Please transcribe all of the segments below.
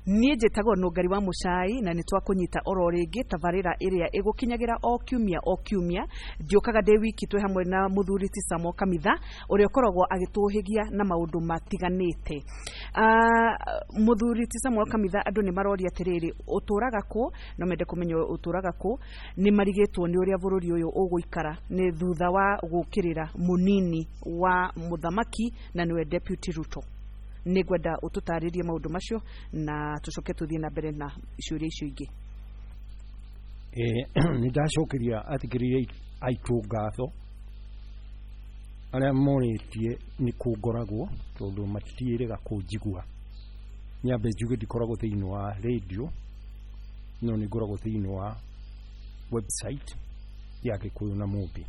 Niĩ njĩtagwo Nũngari wa Mũcai na nĩtwakũnyita oro rĩngĩ tabarĩra ĩrĩa ĩgũkinyagira o kiumia njokaga ndĩ wiki twĩ hamwe na Mũthuri ti Samuel Kamitha ũrĩa ũkoragwo agĩtũhĩgia na maũndũ matiganĩte. Mũthuri ti Samuel Kamitha andũ nĩ maroria atĩrĩrĩ, ũtũraga kũ? No mende kũmenya ũtũraga kũ? Nĩ marigĩtwo nĩ ũrĩa bũrũri ũyũ ũgũikara nĩ thutha wa gũkĩrĩra mũnini wa mũthamaki na nĩwe Deputy Ruto. Nĩngwenda ũtũtarĩrie maũndũ macio na tũcoke tũthiĩ na mbere na ciũria icio ingĩ. Nĩ ndacokeria athikĩrĩria aitũ ngatho arĩa morĩtie nĩ kũngoragwo tondũ matitiĩrĩga kũnjigua. Nyambe njuge ndikoragwo thĩinĩ wa radio no nĩ ngoragwo thĩinĩ wa website ya Gĩkũyũ na Mũmbi.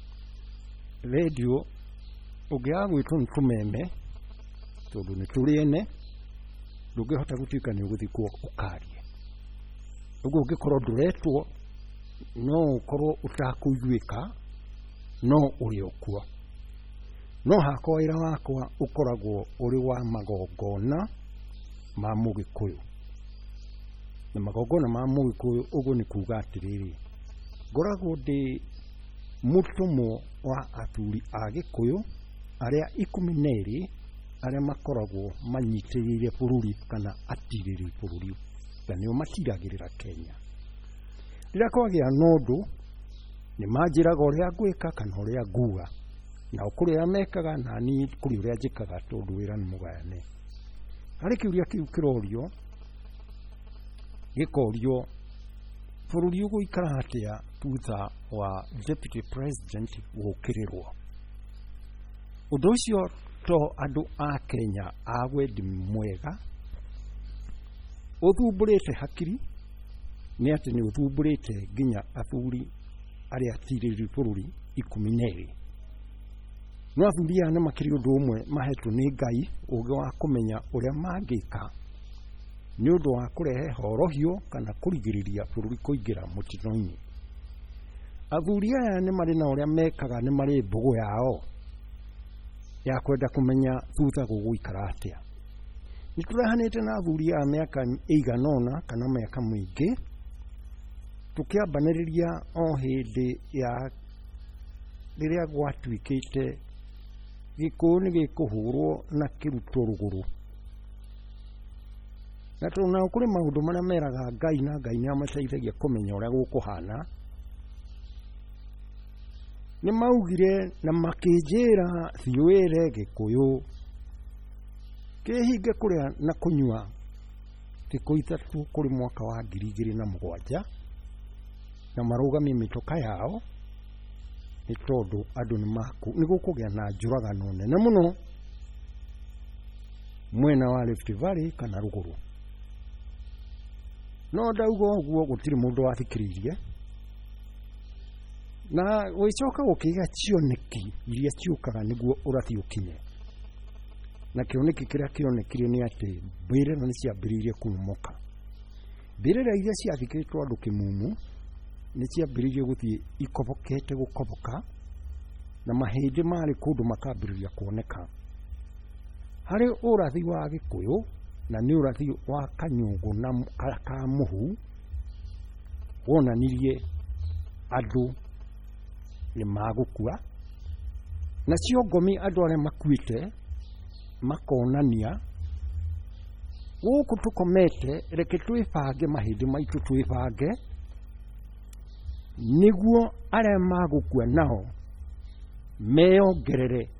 Radio ũngĩaga gwĩtwo nĩ tũmeme tondũ nĩ tũrĩ ene ndũngĩhota gũtuĩka nĩ ũgũthiĩ kuo ũkarie. Ũguo ũngĩkorwo ndũretwo no ũkorwo ũtakũiguĩka no ũrĩ okuo. No hakwa wĩra wakwa ũkoragwo ũrĩ wa magongona ma Mũgĩkũyũ. Na magongona ma Mũgĩkũyũ ũguo nĩ kuuga atĩrĩrĩ, ngoragwo ndĩ mũtũmwo wa athuri a Gĩkũyũ arĩa 12 arĩa makoragwo manyitĩrĩire bũrũri kana atirĩrĩ bũrũri na nĩo matiragĩrĩra Kenya. Rĩrĩa kwagĩa na ũndũ nĩ manjĩraga ũrĩa ngwĩka kana ũrĩa nguga, na kũrĩ arĩa mekaga na niĩ kũrĩ ũrĩa njĩkaga tondũ wĩra nĩ mũgayane. Harĩ kĩũria kĩu kĩrorio gĩkorio bũrũri ũgũikara atĩa thutha wa Deputy President gũkĩrĩrwo. Ũndũ ũcio to andũ a Kenya a wendi mwega ũthumbũrĩte hakiri nĩ atĩ nĩ ũthumbũrĩte nginya athuri arĩa atirĩrĩ bũrũri 12. No athuri aya nĩ makĩrĩ ũndũ ũmwe mahetwo nĩ Ngai ũũgĩ wa kũmenya ũrĩa mangĩka nĩ ũndũ wa kũrehe horohio kana kũrigĩrĩria bũrũri kũingĩra mũtino-inĩ. Athuri aya nĩ marĩ na ũrĩa mekaga, nĩ marĩ mbũgũ yao ya kwenda kũmenya thutha gũgũikara atĩa. Nĩ tũrehanĩte na athuri a mĩaka ĩiganona kana mĩaka mĩingĩ tũkĩambanĩrĩria o hĩndĩ ya rĩrĩa gwatuĩkĩte Gĩkũyũ nĩ gĩkũhũrwo na kĩrutwo rũgũrũ. Na tondũ kũrĩ maũndũ marĩa meraga Ngai na Ngai nĩ amateithagia kũmenya ũrĩa gũkũhana, nĩ maugire na makĩnjĩra thiũĩre Gĩkũyũ kĩhinge kũrĩa na kũnyua thikũ 3 kũrĩ mwaka wa 2007 na marũgamie mĩtoka yao nĩ tondũ andũ nĩ gũkũgĩa na njũragano nene mũno mwena wa Rift Valley kana rũgũrũ. No ndauga ũguo gũtirĩ mũndũ wathikĩrĩirie na gwĩcoka gũkĩgĩa cioneki iria ciũkaga nĩguo ũrathi ũkinye. Na kĩoneki kĩrĩa kĩonekire nĩ atĩ mbĩrĩra nĩ ciambĩrĩirie kumoka. Mbĩrĩra iria ciathikĩtwo andũ kĩmumu nĩ ciambĩrĩirie gũthiĩ ikobokete gũkoboka na mahĩndĩ marĩ kũndũ makambĩrĩria kuoneka. Harĩ ũrathi wa Gĩkũyũ na nĩ ũrathi wa Kanyũngũ na Kamũhu wonanirie andũ nĩ magũkua nacio ngomi andũ arĩa makuĩte makonania gũkũ tũkomete, reke twĩbange mahĩndĩ maitũ twĩbange nĩguo arĩa magũkua nao meongerere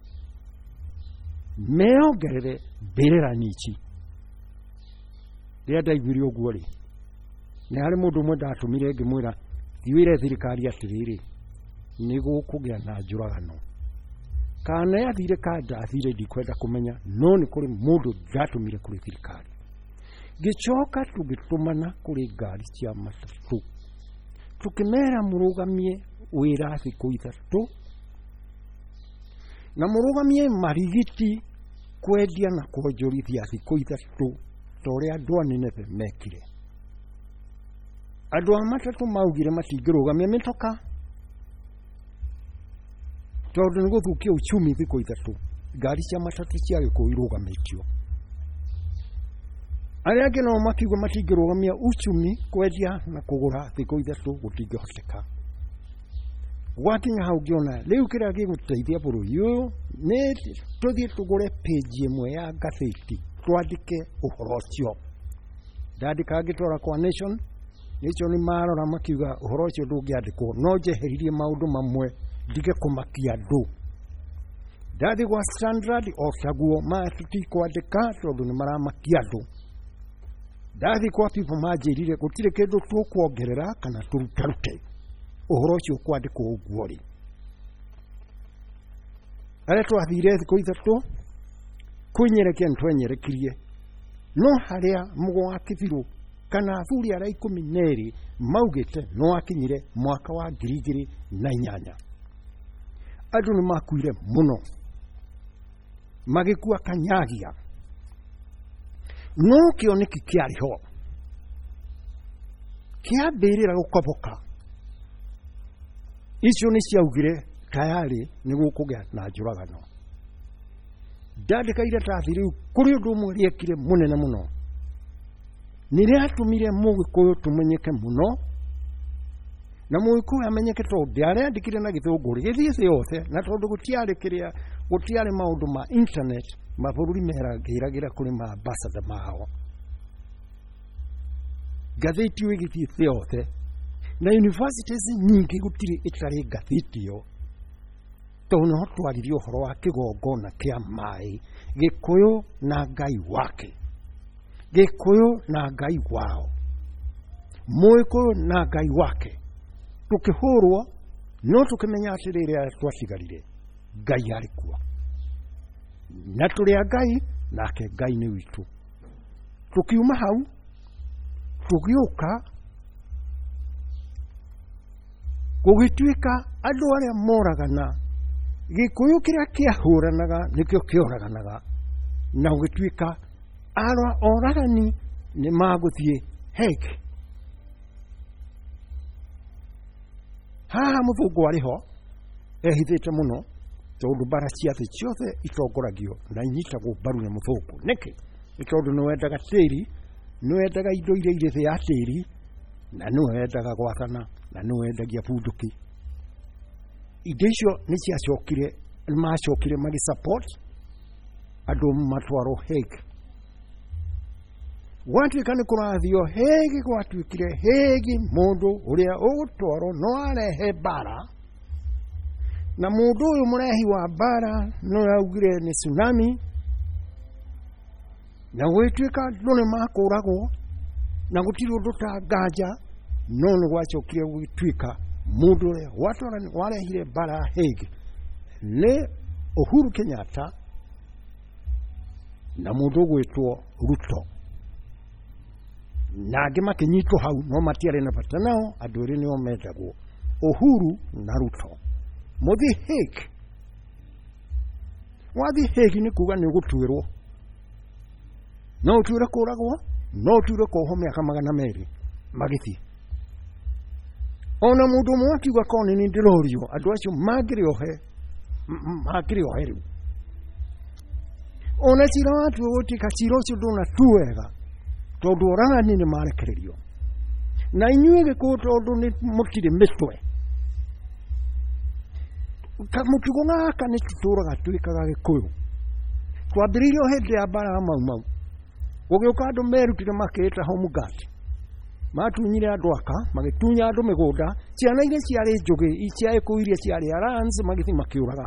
mbĩrĩra nyici. Rĩrĩa ndaiguire ũguo rĩ, nĩ harĩ mũndũ ũmwe ndatũmire ngĩmwĩra thiũĩre thirikari atĩrĩrĩ nĩ gũkũgĩa na njũragano. Kana yathire ka ndathire ndikwenda kũmenya, no nĩ kũrĩ mũndũ ndatũmire kũrĩ thirikari. Gĩcoka tũgĩtũmana kũrĩ ngari cia matatũ tukimera mũrũgamie wĩra thikũ 3 na mũrũgamie marigiti kwendia na kwonjorithia thikũ 3 torĩa andũ anene mekire. Andũ a matatũ maugire matingĩrũgamia mĩtoka tondũ nĩ gũthũkia uchumi thikũ 3. Ngari cia matatũ cia Gĩkũyũ irũgamĩtio. aria angĩ no makiuga matingĩrũgamia uchumi kwendia na kũgũra thikũ ithatũ gũtingĩhoteka. Gwakinya hau ngĩona rĩu kĩrĩa gĩgũteithia bũrũri ũyũ nĩ tũthiĩ tũgũre page ĩmwe ya ngathĩti twandĩke ũhoro ũcio. Ndandĩka ngĩtwara kwa Nation, Nation marora makiuga ũhoro ũcio ndũngĩandĩkwo, no njeheririe maũndũ mamwe ndige kũmakia andũ. Ndathi gwa Standard o taguo tutikwandĩka tondũ nĩ maramakia andũ. Ndathi kwa People manjĩrire gũtirĩ kĩndũ tũkuongerera kana tũrutarute, ũhoro ũcio kwandĩkwo ũguo rĩ. Arĩa twathire thikũ ithatũ kwĩnyerekia nĩtwenyerekirie, no harĩa mũgwa kĩbirũ kana athuri arĩa 12 maugĩte no akinyire mwaka wa 2008. Andũ nĩ makuire mũno, magĩkua kanyagia, no kĩoneki kĩarĩ ho kĩambĩrĩra gũkoboka. Icio nĩ ciaugire tayarĩ nĩ gũkũgĩa na njũragano. Ndandĩka iratathi rĩu kũrĩ ũndũ ũmwe rĩekire mũnene mũno, nĩ rĩatũmire Mũgĩkũyũ tũmenyeke mũno, na Mũgĩkũyũ amenyeke tondũ ndarĩandĩkire na Gĩthũngũ gĩthiĩ thĩ yothe, na tondũ gũtiarĩ maũndũ ma internet mabũrũri meragĩragĩra kũrĩ maambassador mao. Ngathĩti ĩyo ĩgĩthiĩ thĩ yothe, na universities nyingĩ gũtirĩ ĩtarĩ ngathĩti ĩyo, tondũ nĩho twaririe ũhoro wa kĩgongona kĩa maĩ, Gĩkũyũ na Ngai wake, Gĩkũyũ na Ngai wao, Mũgĩkũyũ na Ngai wake. Tũkĩhũrwo no tũkĩmenya atĩrĩrĩ twatigarire Ngai arĩ kuo, na tũrĩ a Ngai nake Ngai nĩ witũ. Tũkiuma hau tũgĩũka gũgĩtuĩka andũ arĩa moragana, Gĩkũyũ kĩrĩa kĩahũranaga nĩkĩo kĩoraganaga, na gũgĩtuĩka oragani nĩ magũthiĩ Hague. Haha mũthũngũ arĩ ho ehithĩte mũno, tondũ mbara cia thĩ ciothe itongoragio na inyitagwo mbaru nĩ mũthũngũ. Nĩkĩ? Nĩ tondũ nĩwendaga tĩri, nĩwendaga indo iria irĩ thĩ ya tĩri, na nĩwendaga gwathana, na nĩwendagia bunduki. Indo icio nĩmacokire magĩsupport andũ matwarwo Hague. Gwatuĩka nĩ kũrathio Hague, gwatuĩkire Hague mũndũ ũrĩa ũgũtwarwo no arehe mbara, na mũndũ ũyũ mũrehi wa mbara no augire nĩ tsunami, na gwĩtuĩka andũ nĩ makũragwo na gũtirĩ ũndũ ta nganja, no nĩ gwacokire gũgĩtuĩka mũndũ ũrĩa warehire mbara Hague nĩ Uhuru Kenyatta na mũndũ ũgwĩtwo Ruto. Na angĩ makĩnyitwo hau no matiarĩ na bata nao, andũ erĩ nĩo mendagwo, Uhuru na Ruto. Mũthiĩ Hague, wathiĩ Hague nĩ kuuga nĩ ũgũtuĩrwo, no ũtuĩre kũragwo, no ũtuĩre kũohwo mĩaka 200 magĩthiĩ. Ona mũndũ ũmwe akiuga korwo nĩ ndĩrorio andũ acio mangĩrĩohe rĩu. Ona cira watua gũtuĩka cira ũcio ndũnatuo wega, tondũ oragani nĩ marekererio, na inyuĩ Gĩkũyũ tondũ nĩ mũtirĩ mĩtwe, mũtugo gaka nĩ tũtũraga twĩkaga Gĩkũyũ. Twambĩrĩirie hĩndĩ ya mbara ya Mau, gũgĩũka andũ merutire makĩĩta home guard, matunyire andũ aka, magĩtunya andũ mĩgũnda, ciana iria ciarĩ njũgĩ, ciarĩ kũu iria ciarĩ Arans, magĩthiĩ makĩũraga.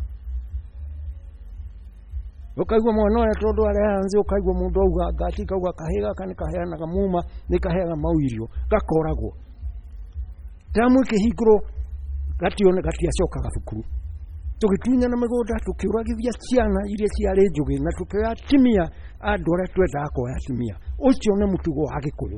Ũkaigua mwana ũrĩa tondũ arĩ Arans, ũkaigua mũndũ auga ngati kauga kahĩĩ gaka nĩ kaheanaga muma, nĩ kaheaga mau irio, gakoragwo. Tamu ĩkĩhingũrwo gatiacokaga thukuru. Tũgĩtunyana mĩgũnda, tũkĩũragithia ciana iria ciarĩ njũgĩ, na tũkĩoya atimia andũ arĩa twendaga kuoya atimia. Ũcio nĩ mũtugo wa Gĩkũyũ.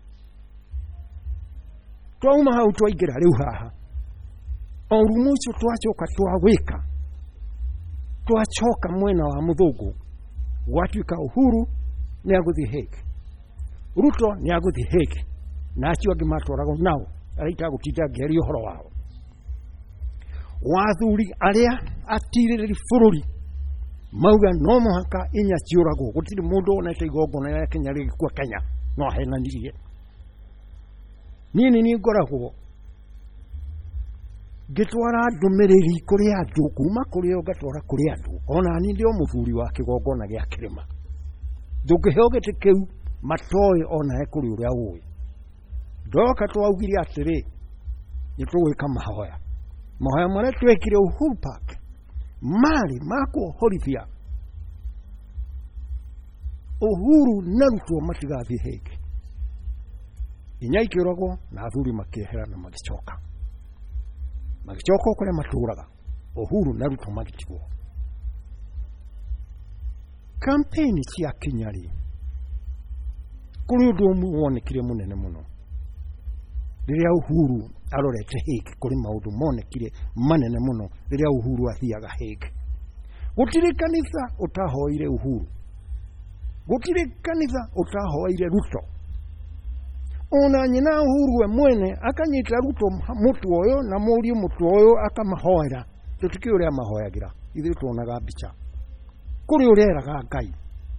Twauma hau twaingĩra rĩu haha, o rumu ũcio twacoka twawĩka, twacoka mwena wa mũthũngũ, gwatuĩka Uhuru nĩ agũthiĩ Hague, Ruto nĩ agũthiĩ Hague, na acio angĩ matwaragwo nao arĩa itagũtinda ngĩaria ũhoro wao. Wathuri arĩa atirĩrĩri bũrũri mauga no muhaka inya ciurago gutiri mundu onete igongona ya Kenya rigikua Kenya no henanirie nini ngoragwo gitwara ndumiriri kuri andu kuma kuri o gatwara kuri andu ona ni ndio muthuri wa kigongona gia kirima ndungiheo giti kiu matoi ona ekuri uria uwi ndoka twaugire atiri nitugwika mahoya maria twekire Uhuru Park mari mako horithia Uhuru na Ruto matigathi heke inya ikiragwo na athuri makehera na magicoka kure maturaga Uhuru na Ruto magitigwo kampeni cia Kinyari kuri undu muonekire munene muno riria Uhuru arorete heke kuri maundu monekire manene muno riria Uhuru athiaga heke gutire kanitha utahoire Uhuru gutire kanitha utahoire Ruto ona nyina Uhuru we mwene akanyita Ruto mutu oyo na muri mutu oyo akamahoera tutiki uria mahoyagira ithu tuonaga mbica kuri ureraga Ngai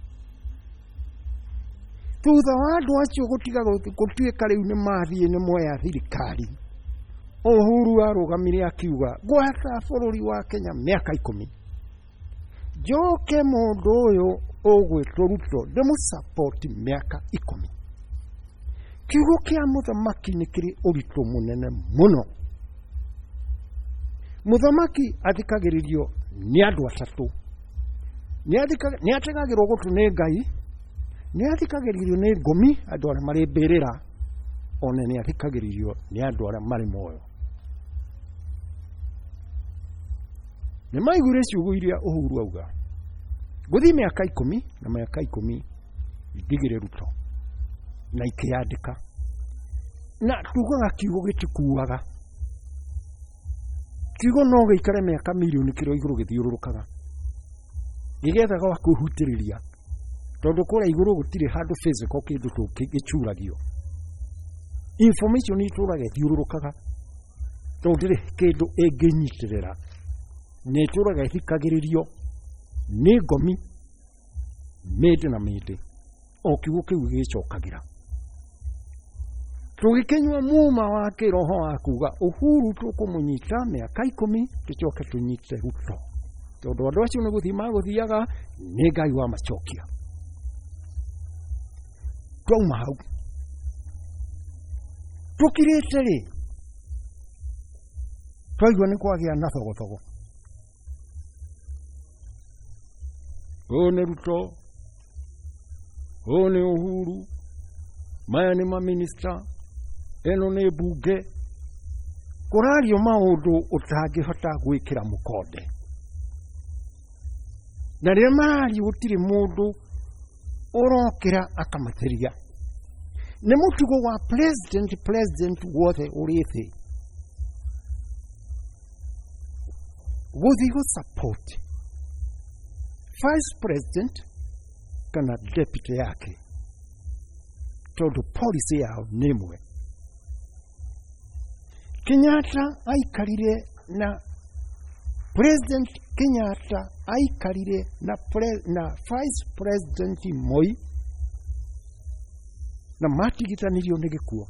thutha wa andu acio gutiga gutuika riu ni mathie ni moya thirikari Uhuru arugamire akiuga gwata bururi wa Kenya miaka 10 joke mundu uyu ogwitwo Ruto ndemu support miaka 10 kiugo kia muthamaki ni kiri uritu munene muno muthamaki athikagiririo ni andu atatu ni ategagirwo gutu ni Ngai ni athikagiririo ni ngomi andu aria mari mbirira one ni athikagiririo ni andu aria mari moyo ni maigure ciugo iria Uhuru auga guthi miaka 10 na miaka 10 ndigire Ruto na ikiandika na tugaga kiugo gitikuaga kiugo no gikare miaka milioni kiro iguru githiururukaga igethaga wa kuhutiriria tondu kura iguru gutire handu physical kindu gicuragio information ituraga githiururukaga tondu kindu enginyitirira ni ituraga ithikagiririo ni ngomi mede na mede o kiugo kiu gicokagira tugikenywa muma wa kiroho akuga Uhuru tukumunyita miaka 10 tucoke tunyite Ruto tondu andu acio ni guthima guthiaga ni Ngai wa macokia twauma hau tukirite ri twaigua ni kwagia na thogothogo one Ruto one Uhuru maya ni maminista eno ni bunge kurario maundu utangihota gwikira mukonde na ria mari gutire mundu urokira akamatheria ni mutugo wa president wothe urithi guthi go support vice president kana deputy yake tondu policy yao nimwe Kenyatta aikarire na President Kenyatta aikarire na Vice President Moi na matigitanirio ni gikuo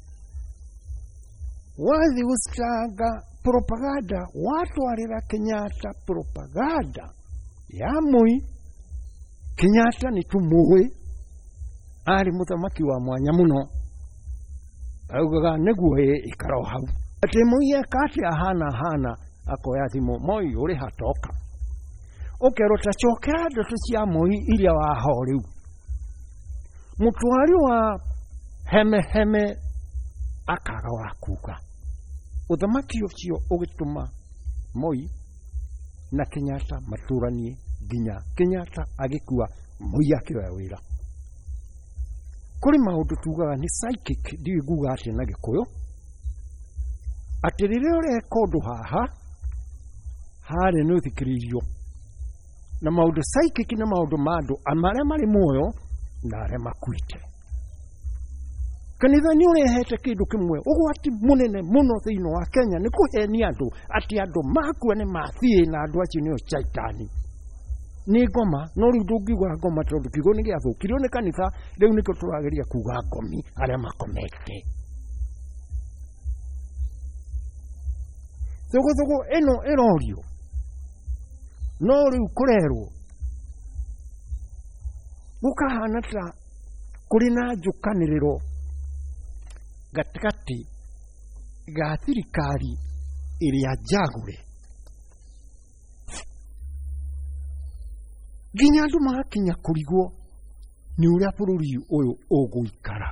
wathi gustanga propaganda watwarira Kenyatta propaganda ya Moi Kenyatta ni tumuwe ari muthamaki wa mwanya muno augaga neguo ikaro hau ati Moi kati hana akoya thimo Moi uri hatoka ukerota chokera ndeto cia Moi iria waho riu mutwari wa heme akaga wa kuga uthamaki ucio ugituma Moi na Kenyatta maturanie ginya Kenyatta agikua Moi akioya wira kuri maundu tugaga ni psychic ndi guga ati na gikuyo atirire ore kondu haha hare no thikiririo na maundu psychic na maundu mando amare mari moyo na are makuite kanitha ni urehete kindu kimwe ugwati munene muno thiino wa Kenya ni kuheni andu ati andu makua ni mathie na andu acio ni shaitani nĩ ngoma no rĩu ndũngiuga ngoma tondũ kiugo nĩ gĩathũkirio nĩ kanitha rĩu nĩkĩo tũrageria kuga ngomi arĩa makomete thũgũthũgũ ĩno ĩrorio no rĩu kũrerwo gũkahana ta kũrĩ na njũkanĩrĩro gatagatĩ ga thirikari ĩrĩa njagũre nginya andũ magakinya kũrigwo nĩ ũrĩa bũrũri ũyũ ũgũikara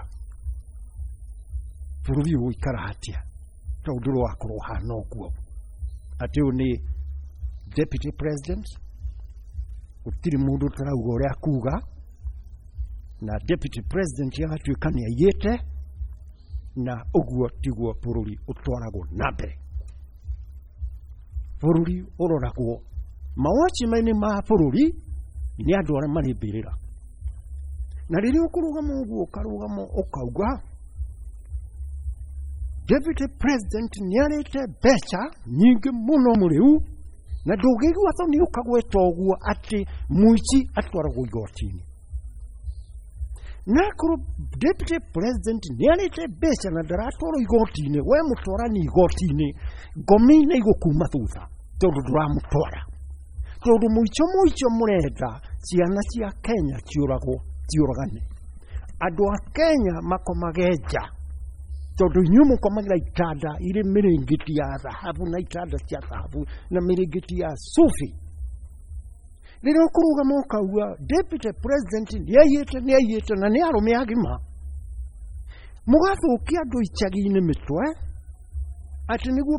bũrũri ũyũ ũgũikara atĩa tondũ rwakorwo hana ũguo atĩ ũyũ nĩ deputy president gũtirĩ mũndũ ũtarauga ũrĩa kuga na deputy president agatuĩka nĩ aiyĩte na ũguo tiguo bũrũri ũtwaragwo na mbere bũrũri ũroragwo mawatchman ma bũrũri nĩ andũ arĩa marĩ mbĩrĩra na rĩrĩa ũkũrũgama ũguo ũkarũgama ũkauga deputy president nĩ arĩte mbeca nyingĩ mũno mũrĩu na ndũngĩigua thoni ũkagweta ũguo atĩ mũici atwaragwo igoti-inĩ na korwo deputy president nĩ arĩte mbeca na ndaratwarwo igoti-inĩ we mũtwarani igoti-inĩ ngomi nĩ igũkuma thutha tondũ ndũramũtwara tondũ mũico mũrenda ciana cia Kenya ciũragane andũ a Kenya makomage nja tondũ inyuĩ mũkomagĩra itanda irĩ mĩrĩngĩti ya thahabu na itanda cia thahabu na mĩrĩngĩti ya sufi rĩrĩa ũkũrũgama ũkauga deputy president nĩ aiyĩte na nĩ arũme agima mũgathũkia andũ icagi-inĩ mĩtwe atĩ nĩguo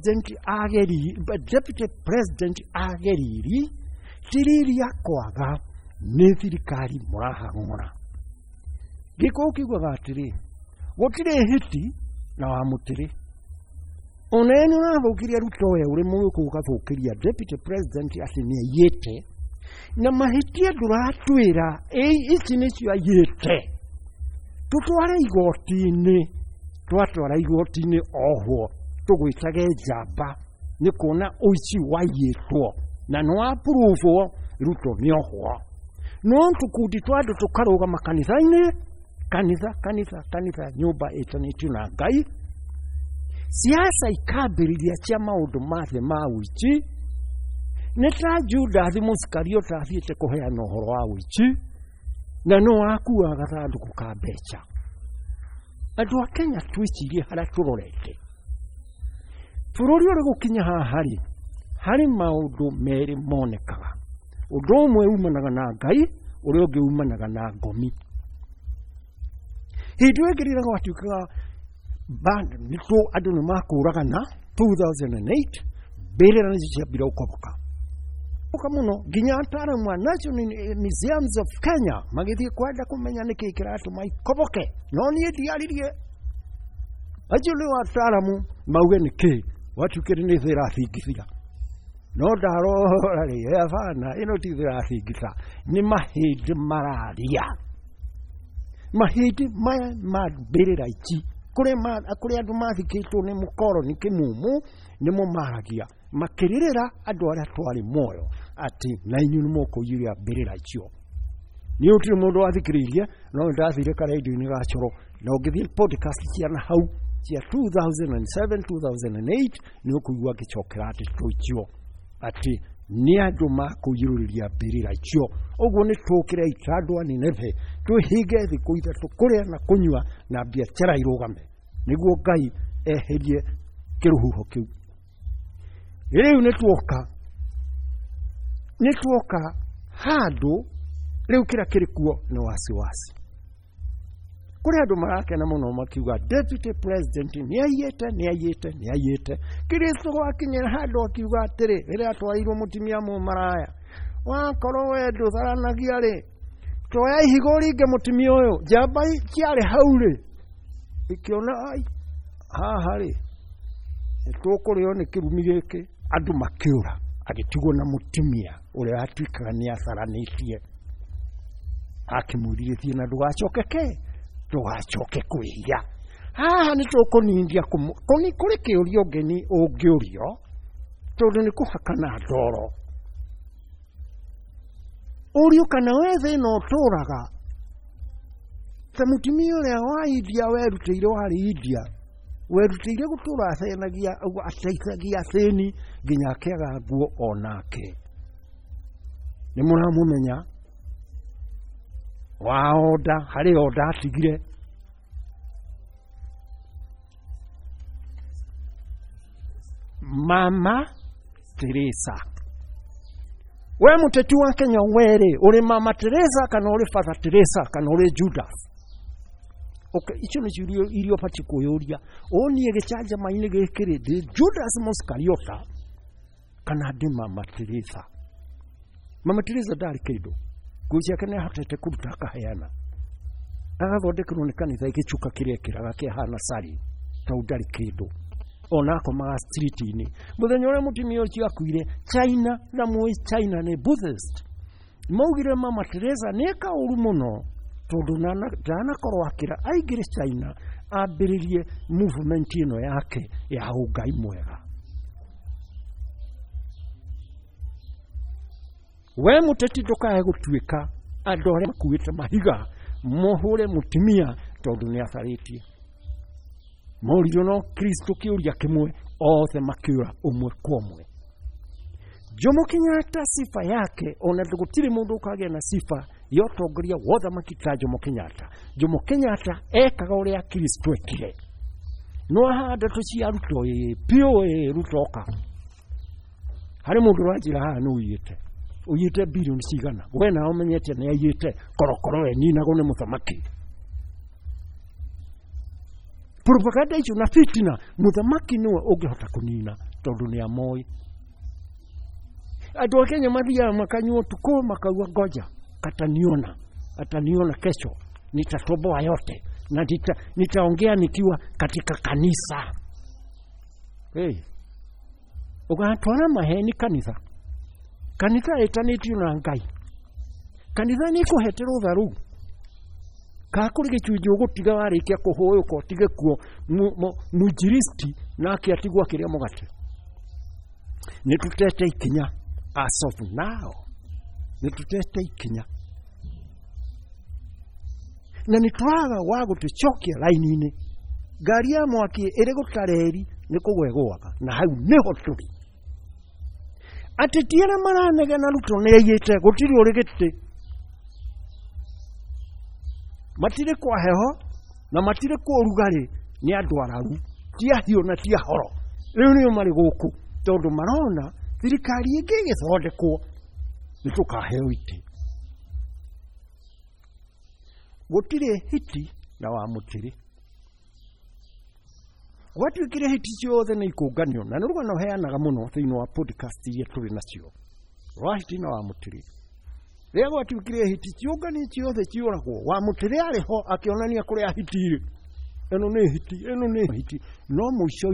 deputy president ageriri tiriria kwaga nĩ thirikari mũrahang'ora gĩko ũkiugaga atĩrĩ gũtirĩ hiti na wa mũtĩrĩ oneni ũrathũkiria Ruto we ũrĩ mũgĩkũ ũgathũkĩria deputy president atĩ nĩ aiyĩte na mahĩtia ndũratwĩra ici nĩcio aiyĩte tũtware igoti-inĩ twatwara igoti-inĩ ohwo tũgwĩtage njamba nĩ kuona ũici waiyĩtwo na nĩ wapuruvwo Ruto nĩ ohwo no tũkundi twa andũ tũkarũgama kanitha-inĩ kanitha nyũmba ĩtanĩtio na Ngai siasa ikambĩrĩria cia maũndũ mathe ma ũici nĩ ta Judas Mũisikariota athiĩte kũheana ũhoro wa ũici na no akua gathandũkũ ka mbeca andũ a Kenya twĩcirie harĩa tũrorete bũrũri ũrĩ gũkinya haha harĩ maũndũ merĩ monekaga ũndũ ũmwe umanaga na Ngai ũrĩa ũngĩ umanaga na ngomi hĩndĩ ĩyo ĩngĩ rĩrĩa gwatuĩkaga andũ nĩ makũragana 2008 mbĩrĩra nĩ ciambire gũkoboka mũno nginya ataaramu a National Museums of Kenya magĩthiĩ kwenda kũmenya nĩkĩĩ kĩratũma ikoboke no niĩ ndiaririe acio nĩ ataaramu mauge nĩkĩĩ watuĩkĩre nĩ thĩrathingithia no ndarora hapana ĩno ti thĩrathingitha nĩ mahĩndĩ mararia mahĩndĩ maya ma mbĩrĩra ici kũrĩ andũ mathikĩtwo nĩ mũkoroni kĩmumu nĩmo maragia makĩrĩrĩra andũ arĩa twarĩ muoyo atĩ na inyuĩ nĩ mũkũiyũria mbĩrĩra icio nĩ ũtirĩ mũndũ wathikĩrĩirie no ndathire karendio-inĩ ga Coro na ũngĩthiĩ podcast cia na hau cia 2007 2008 nĩ ũkũigua ngĩcokera atĩ tũicio atĩ nĩ andũ makũiyũrĩria mbĩrĩra icio ũguo nĩ tũkĩre itandũ a Nineve twĩhinge thikũ ithatũ kũrĩa na kũnyua na biacara irũgame nĩguo Ngai eherie kĩrũhuho kĩu rĩu nĩ tuoka handũ rĩu kĩrĩa kĩrĩ kuo nĩ wasiwasi kũrĩ andũ marakena mũno makiuga deputy president nĩ aiyĩte Kristo gwakinyĩra handũ akiuga atĩrĩ rĩrĩa atwarirwo mũtumia mũmaraya wakorwo we ndũtharanagia rĩ twoya ihiga ũringe mũtumia ũyũ njamba ciarĩ hau rĩ ikiona haha rĩ tũkũrĩo nĩ kĩrumi gĩkĩ andũ makĩũra agĩtigwo na mũtumia ũrĩa atuĩkaga nĩ asaranĩtie akĩmũrirĩtie na ndũgacoke kwĩhia haha nĩ tũkũnindia kũrĩ kĩũrio ngeni ũngĩũrio tondũ nĩ kũhakana ndoro Urio kana wethe no tũraga ta mutimia ũrĩa wa India werutĩire warĩ India werutĩire gũtũra ateithagia athĩni nginya akĩaga nguo onake. Nĩ mũramũmenya wa oda harĩ oda atigire. Mama Teresa. We mũteti wa Kenya were uri Mama Teresa kana uri Father Teresa kana uri Judas? Okay, icio nĩ irio pati kũyũria. Onie gĩcanja mainĩ gĩkĩrĩ ndĩ Judas Iscariota kana ndĩ Mama Teresa. Mama Teresa ndarĩ kĩndũ. Nguo ciake nĩ ahotete kũruta akaheana. Agathondekerwo nĩ kanitha igĩcuka kĩrĩa kĩraga kĩhana sari. Tondũ ndarĩ kĩndũ. Ona akomaga street-inĩ. Mũthenya ũrĩa mũtumia ũcio akuire, China na mũi China nĩ Buddhist. Maugire Mama Teresa nĩ kaũru mũno tondũ ndanakorwo akĩra aingĩre China ambĩrĩrie movement ĩno yake ya ũngai mwega. We mũteti ndũkae gũtuĩka andũ arĩa makuĩte mahiga mohũre mũtumia tondũ nĩ atharĩtie. Morio no Kristo kĩũria kĩmwe othe makĩũra ũmwe kwa ũmwe. Jomo Kenyatta sifa yake ona gũtirĩ mũndũ ũkagĩa na sifa ya ũtongoria wothe makita Jomo Kenyatta. Jomo Kenyatta ekaga ũrĩa Kristo ekire. No ahanda tũciaruto pio rutoka. Harĩ mũndũ wanjĩra haha nĩ ũiyĩte bilioni cigana. We na ũmenyete nĩ aiyĩte korokoro ninagwo nĩ mũthamaki. Propaganda icio na fitina mũthamaki niwe ũngĩhota kũnina tondũ nĩ amoi. Andũ a Kenya mathiaga makanyua tuko makauga ngoja ataniona kesho nitatoboa yote na nitaongea nikiwa katika kanisa. Ugatwara maheni kanitha ĩtanĩtio na Ngai. Kanitha nĩ ĩkũhete rũtha kakuri gĩcunjĩ ũgũtiga warĩkia kũhũyũka ũtige kuo mũnjiristi nake atigwa kĩrĩa mũgate. Nĩ tutete ikinya as of now. Nĩ tutete ikinya. Na nĩ tũraga wa gũtũcokia raini-inĩ. Ngari ya mwaki ĩrĩ gũtareri nĩ kũgwegwaga na hau nĩho tũrĩ. Ateti arĩa maranegena Ruto nĩ aiyĩte gũtirĩ ũrĩ gĩtĩ. Matire kwa heho na matire kwa ũrugarĩ nĩ andũ araru. Ti ahiũ na ti ahoro. Rĩu nĩo marĩ gũkũ tondũ marona thirikari ĩngĩ ĩgĩthondekwo nĩ tũkaheo itĩ. Gũtirĩ hiti na wamũkĩrĩ. Gwatuĩkire hiti ciothe nĩ ikũnganio na nĩ rũgano heanaga mũno thĩinĩ wa podcast iria tũrĩ nacio. Rwa hiti na wamũkĩrĩ. Rĩrĩa gwatuĩkire hiti ciũnganio ciothe ciũragwo wamũkĩrĩ arĩ ho akĩonania kũrĩa hiti irĩ. Ĩno nĩ hiti. No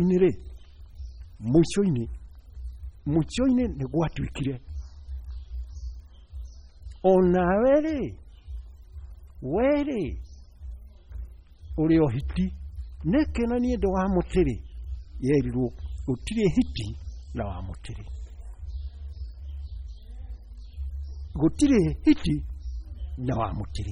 mũico-inĩ nĩ gwatuĩkire. Onawe rĩ ũrĩ o hiti nĩkenanie ndĩ wamũkĩrĩ yerirwo gũtirĩ hiti na wamũkĩrĩ. Gũtirĩ hiti na wamũkĩrĩ.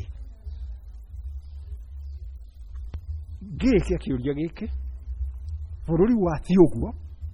Ngĩrĩkia kĩũria gĩkĩ bũrũri wa Thiũguo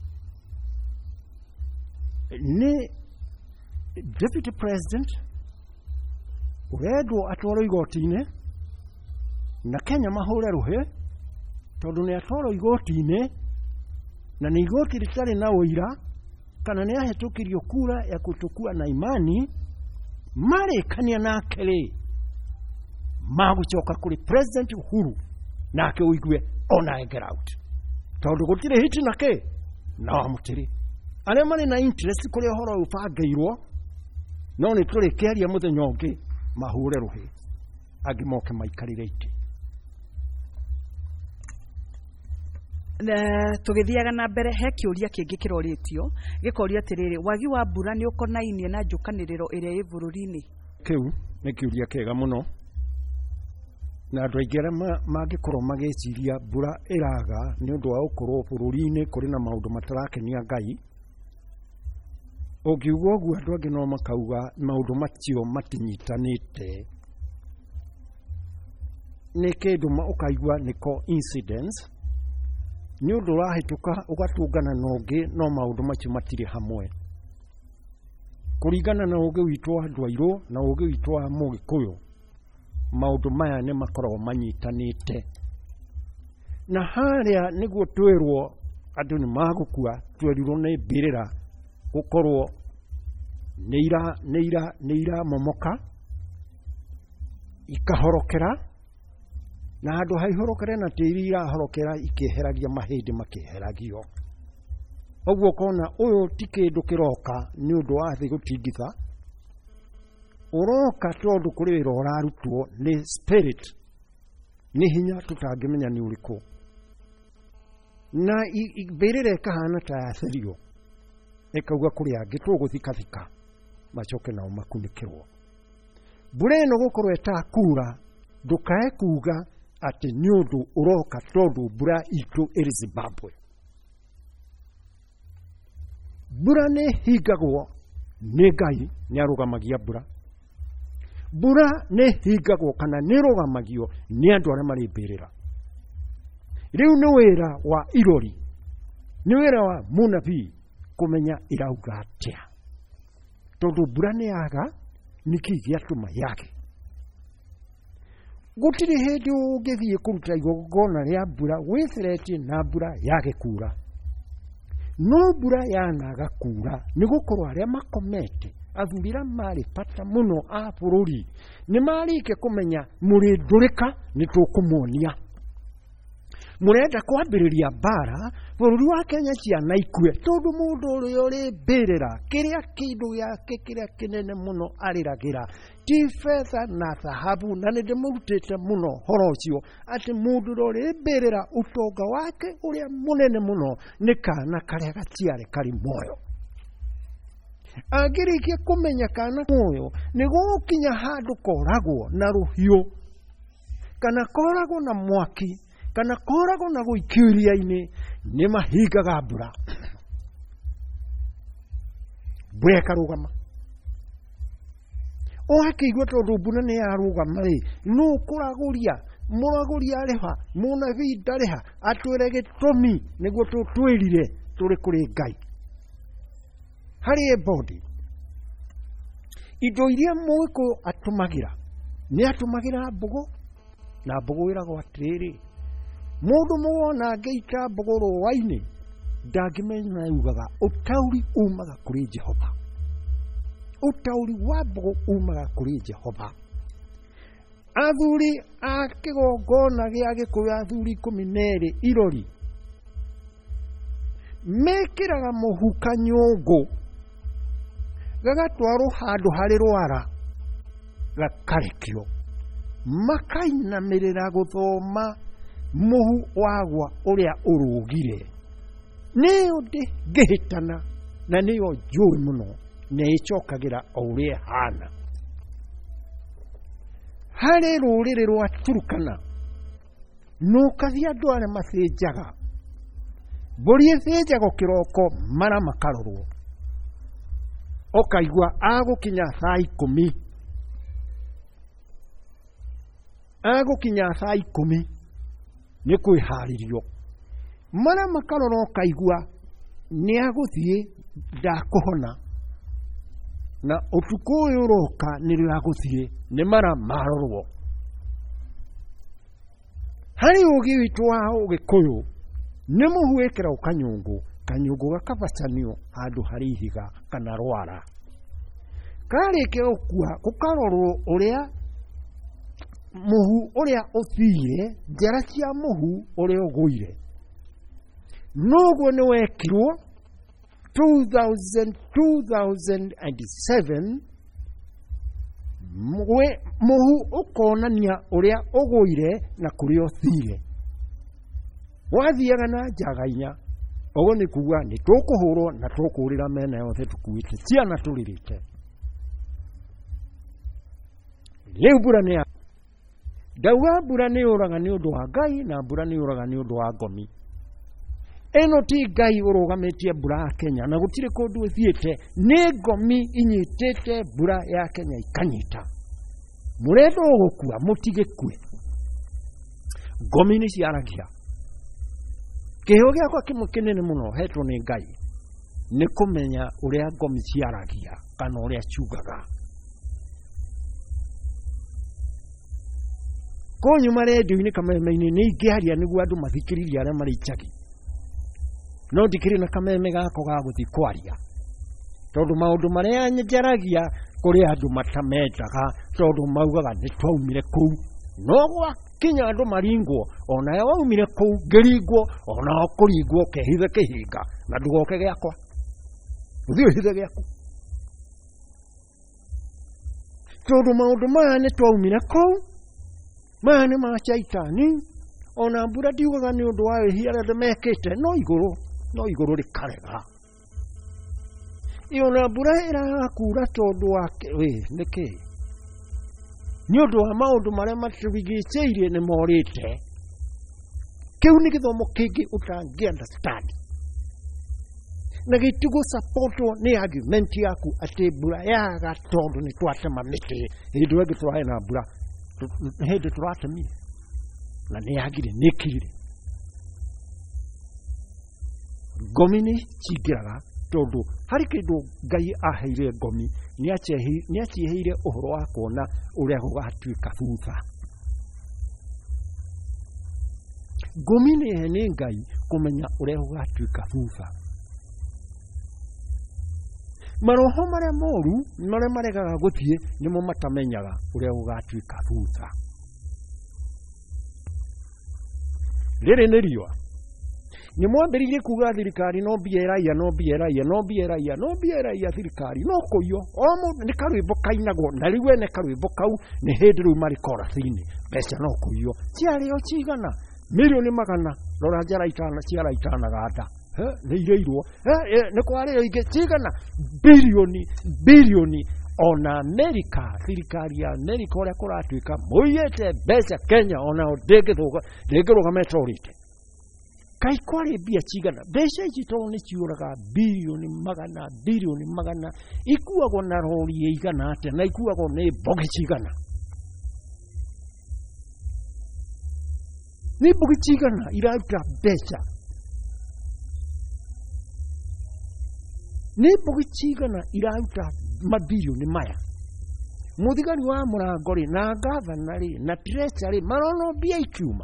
nĩ Deputy President ũrendwo atwarwo igoti-inĩ na Kenya mahũre rũhĩ tondũ nĩ atwarwo igoti-inĩ na nĩ igoti rĩtarĩ na ũira kana nĩ ahĩtũkirio kura ya kutokuwa na imani. Marĩkania nake rĩ magũcoka kũrĩ President Uhuru nake ũigue ona get out tondũ gũtirĩ hiti nake na wamũkĩrĩ. Arĩa marĩ na interest kũrĩa ũhoro ũyũ ũbangĩirwo no nĩ tũrĩkĩaria mũthenya ũngĩ mahũre rũhĩ angĩ moke maikarĩre itĩ. Tũgĩthiaga na mbere he kĩũria kĩngĩ kĩroretio gĩkoria atĩrĩrĩ wagi wa mbura nĩ ũkonainie na njũkanĩrĩro ĩrĩa ĩ bũrũri-inĩ. Kĩu nĩ kĩũria kĩega mũno na andũ aingĩ arĩa mangĩkorwo magĩciria mbura ĩraga nĩ ũndũ wa gũkorwo bũrũri-inĩ kũrĩ na maũndũ matarakenia Ngai Ũngiuga ũguo andũ angĩ no makauga maũndũ macio matinyitanĩte nĩ kĩndũ ũkaigua nĩ coincidence nĩ ũndũ ũrahĩtũka ũgatũngana na ũngĩ no maũndũ macio matirĩ hamwe kũringana na ũgĩ witũ wa andũ airũ na ũgĩ witũ wa Mũgĩkũyũ maũndũ maya nĩ makoragwo manyitanĩte na harĩa nĩguo twĩrwo andũ nĩ magũkua twerirwo nĩ mbĩrĩra gũkorwo nĩ iramomoka ikahorokera na handũ haihorokere na tĩri irahorokera ikĩeheragia mahĩndĩ makĩeheragio ũguo kona ũyũ ti kĩndũ kĩroka nĩ ũndũ wa thĩ gũtingitha ũroka tondũ kũrĩ wĩra ũrarutwo nĩ spirit nĩ hinya tũtangĩmenya nĩ ũrĩkũ na mbĩrĩra ĩkahana ta yatherio ĩkauga kũrĩ angĩ tũgũthikathika macoke nao makunĩkĩrwo mbura ĩno gũkorwo ĩtakura ndũkae kuga atĩ nĩ ũndũ ũroka tondũ mbura itũ ĩrĩ Zimbabwe mbura nĩ hingagwo nĩ Ngai nĩ arũgamagia mbura nĩ hingagwo kana nĩ rũgamagio nĩ andũ arĩa marĩ mbĩrĩra rĩu nĩ wĩra wa irori nĩ wĩra wa mũnabii kũmenya ĩrauga atĩa tondũ mbura nĩ yaga nĩkĩ gĩatũma yage gũtirĩ hĩndĩ ũngĩthiĩ kũruta igongona rĩa mbura wĩtheretie na mbura yage kura no mbura yanaga kura nĩ gũkorwo arĩa makomete athurĩra marĩ bata mũno a bũrũri nĩ marĩke kũmenya mũrĩndũrĩka nĩ tũkũmuonia mũrenda kwambĩrĩria mbara bũrũri wa Kenya ciana ikue tondũ mũndũ ũrĩa ũrĩ mbĩrĩra kĩrĩa kĩndũ gĩake kĩrĩa kĩnene mũno arĩragĩra ti betha na thahabu na nĩ ndĩmũrutĩte mũno horo ũcio atĩ mũndũ ũrĩa ũrĩ mbĩrĩra ũtonga wake ũrĩa mũnene mũno nĩ kana karĩa gaciarĩ karĩ muoyo angĩrĩkia kũmenya kana muoyo nĩ gũkinya handũ koragwo na rũhiũ kana koragwo na mwaki kana koragwo na gũikio iria-inĩ nĩ mahingaga mbura ĩkarũgama ũgakĩigua tondũ mbura nĩ yarũgama rĩ nũ kũragũria mũragũria arĩha mũnabii ndarĩha atwĩre gĩtũmi nĩguo tũtwĩrire tũrĩ kũrĩ Ngai harĩ body indo iria Mũgĩkũyũ atũmagĩra nĩ atũmagĩra mbũgũ na mbũgũ ĩragwo atĩrĩrĩ mũndũ mũwona angĩita mbũgũ rũũa-inĩ ndangĩmenya yugaga ũtaũri umaga kũrĩ Jehova ũtaũri wa mbũgũ umaga kũrĩ Jehova athuri a kĩgongona gĩa Gĩkũyũ athuri 12 irori mekĩraga mũhu kanyũngũ gagatwarwo handũ harĩ rwara gakarekio makainamĩrĩra gũthoma mũhu wagwa ũrĩa ũrũgire nĩyo ngĩhĩtana na nĩyo njũĩ mũno na ĩcokagĩra o ũrĩa hana harĩ rũrĩrĩ rwa Turkana nũkathi andũ arĩa mathĩnjaga mbũri ĩthĩnjagwo kĩroko mara makarorwo ũkaigua agũkinya thaa 10 agũkinya thaa 10 nĩ kwĩharĩrio mara makarora ũkaigua nĩ agũthiĩ ndakũhona na ũtukũ ũyũ ũroka nĩrĩo agũthiĩ nĩ mara marorwo harĩ ũgĩ witũ wa Ũgĩkũyũ nĩ mũhu wĩkĩragwo kanyũngũ gakabacanio handũ harĩ ihiga kana rwara karĩkia gũkua gũkarorwo ũrĩa mũhu ũrĩa ũthire njara cia mũhu ũrĩa ũgũire noguo nĩ wekirwo 2007 mũhu ũkonania ũrĩa ũgũire na kũrĩa ũthire wathiaga na njagainya ũguo nĩ kuga nĩ tũkũhũrwo na tũkũrĩra mena yothe tũkuĩte ciana tũrĩrĩte rĩu mbura nĩ ndauga mbura nĩ yũraga nĩ ũndũ wa Ngai na mbura nĩ yũraga nĩ ũndũ wa ngomi eno ti Ngai urugametie mbura ya Kenya na gutire kundu ithiete ni ngomi inyitete mbura ya Kenya ikanyita murendo gukua mutige kwe ngomi ni ciaragia kiheo giakwa kimwe kinene muno hetwo ni Ngai ni kumenya uria ngomi ciaragia kana uria ciugaga konyuma redio-ini kameme-ini ni ingiaria niguo andu mathikiririe aria mari icagi no ndikiri na kameme gako ga guthi kwaria tondu maundu maria njaragia kuri andu matamejaga tondu maugaga ni twaumire kuu no gwa kinya andu maringwo ona ya waumire kuu ngiringwo ona kuringwo kehithe kihinga na ndugoke giakwa uthio hithe giaku tondu maundu maya ni twaumire kuu mane ma chaitani ona mbura ndiugaga ni undu wa hiara de mekete no iguru rikarega iona mbura irakura tondu wake we niki ni undu wa maundu maria matubigiceirie ni morite kiu ni githomo kingi utangi understand na gitugo supportwo ni argument yaku ati mbura yaga tondu ni twatema miti hindu ege twae na mbura hede turatamire na niyagire nikire gomini chigiraga tondu hari kindu Ngai aheire gomi niachiheire uhoro wa kuona uria gugatuika thutha gomini ni Ngai kumenya uria gugatuika thutha maroho maria moru maria maregaga guthie nimo matamenyaga uria gugatuika thutha riri ni riwa ni mwambiririe kuga thirikari no bieraia thirikari no kuyo omo ni karwimbo kainagwo na riwe ne karwimbo kau ni hindi riu mari korathini pesa no kuyo ciario cigana milioni magana rora njara itana gata ni ireirwo ni kwari ingi cigana bilioni ona America thirikari ya America uria kuratuika muiyete mbeca Kenya ona ndingiruga metorite kai kwari bia cigana mbeca ici to ni ciuraga bilioni magana ikuagwo na rori igana ate na ikuagwo ni bogi cigana ni bogi cigana iraruta mbeca ni bogi cigana iraruta mabilioni maya muthigari wa Murangori na gavana ri na treasury marono bia ikiuma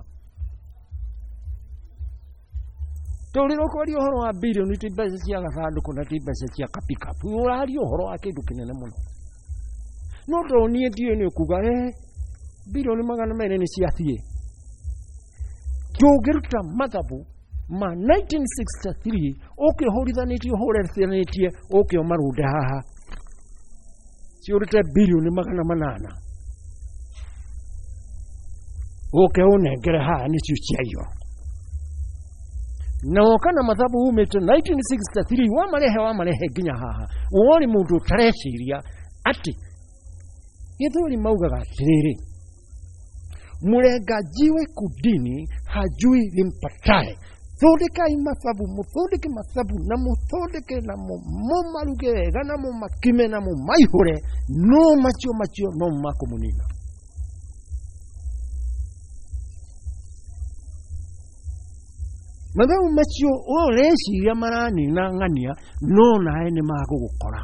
toriro kwari uhoro wa bilioni ti mbeca cia gathanduku na ti mbeca cia kapikapu urari uhoro wa kindu kinene muno no ndo nie ndio ni kuga bilioni magana mene ni ciathie jogeruta mathabu ma 1963 ukihorithanitio horethanitio ukiumarude haha ciurite bilioni magana manana ukiunengere haha nicio ciaio na kana mathabu umete 1963 wamarehe nginya haha wori mundu tareciria ati githuri maugaga tiriri murengajiwe kudini hajui limpatae thondekai mathabu muthondeke mathabu na muthondeke na mumaruge wega na mumakime na mumaihore no macio no makomunina mathabu macio ureciria marani na ng'ania no nae ni magugukora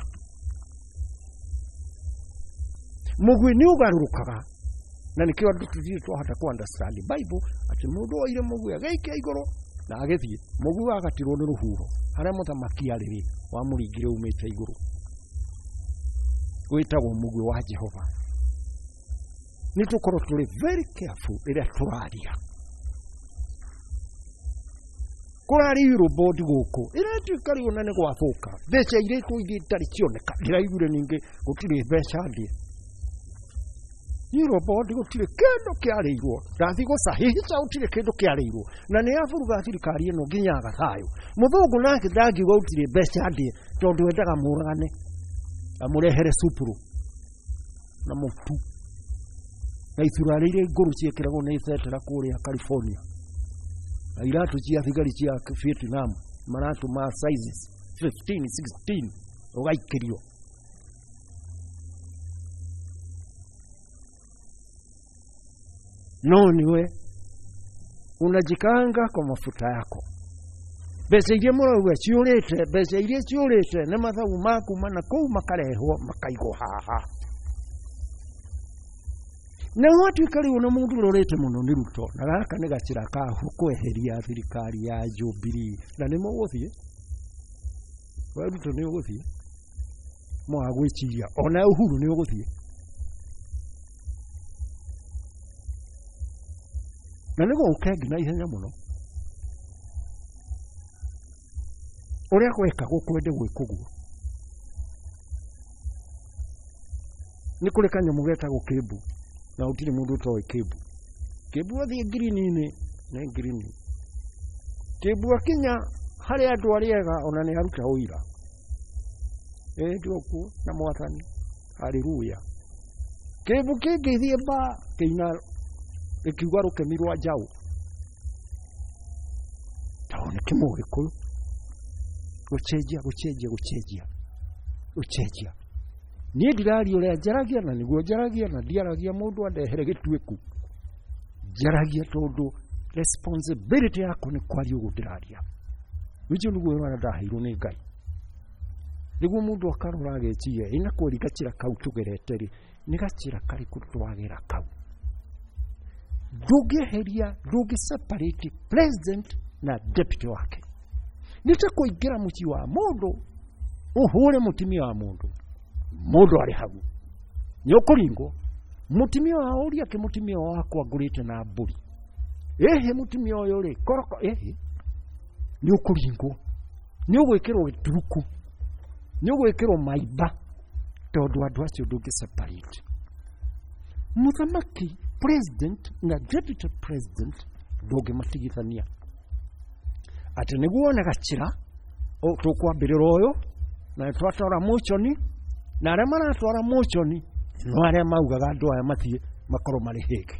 mugwi ni ugarurukaga na nikio andu tuthie twahota ku understand Bible ati mundu oire mugwi agaikia iguru na agethie mugwi agatirwo ni ruhuro haria muthamaki ariri wa muringire umete iguru witagwo mugwi wa Jehova ni tukoro tuli very careful ira turaria kurari robot guku ira tukari onane gwathuka mbeca ire kuingi tari cioneka ndiraigure ninge gutire mbeca ndi ni robot gutire kendo kiareirwo ndathi gucahihica utire kendo kiareirwo na ni afuruga thirikari ino nginya gathayo muthungu nake ndangiuga utire mbeca ndi tondu endaga muragane amurehere supuru na mutu na iturarire nguru ciekiragwo ni setera kuria California iratu cia thigari cia Vietnam maratu ma sizes 15 16 ugaikirio no niwe unajikanga kwa mafuta yako. Bese iria murauga ciurite, bese iria ciurite na mathagu maku mana kou makarehwo makaigo haha. Na watu kariu na mundu rorete muno ni Ruto na gaka ni gacira ka kweheria thirikari ya Jubilee na ni muguthie wa Ruto ni uguthie mwagwichiria ona Uhuru ni uguthie na nigo ukengi na ihenya muno uria gweka gukwende gwikuguo ni kuri kanyamu getagwo Kiambu na utire mundu toy Kiambu athie green ne green Kiambu akinya hari andu ariega ona ni haruta uira ndoku na mwathani haleluya Kiambu kingithie ba kina ikiuga rukemirwa njau taone kimugikuyu gucenjia ni ndirari uria njaragia na niguo njaragia na ndiaragia mundu andehere gituiku njaragia tondu responsibility yako ni kwaria uguo ndiraria wijo niguo wana ndaheirwo ni Ngai niguo mundu akarora ageciria ina kuri gacira kau tugerete ri ni gacira kari kutwagira kau ndugi separate president na deputy wake nitakuingira muci wa mundu uhure mutimia wa mundu ari hagu nyokuringo mutimia wa uria ke mutimia wakwa ngurite na mburi mutimia uyu ri koroko nyokuringo nyogwikirwo gituruku nyogwikirwo maiba tondu andu acio ndugi separate muthamaki president na deputy president ndugi matigithania ati niguo na gacira tukwambirira uyu na twatwara mochoni na aria maratwara mochoni no aria maugaga andu aya mathie makoro mari hiki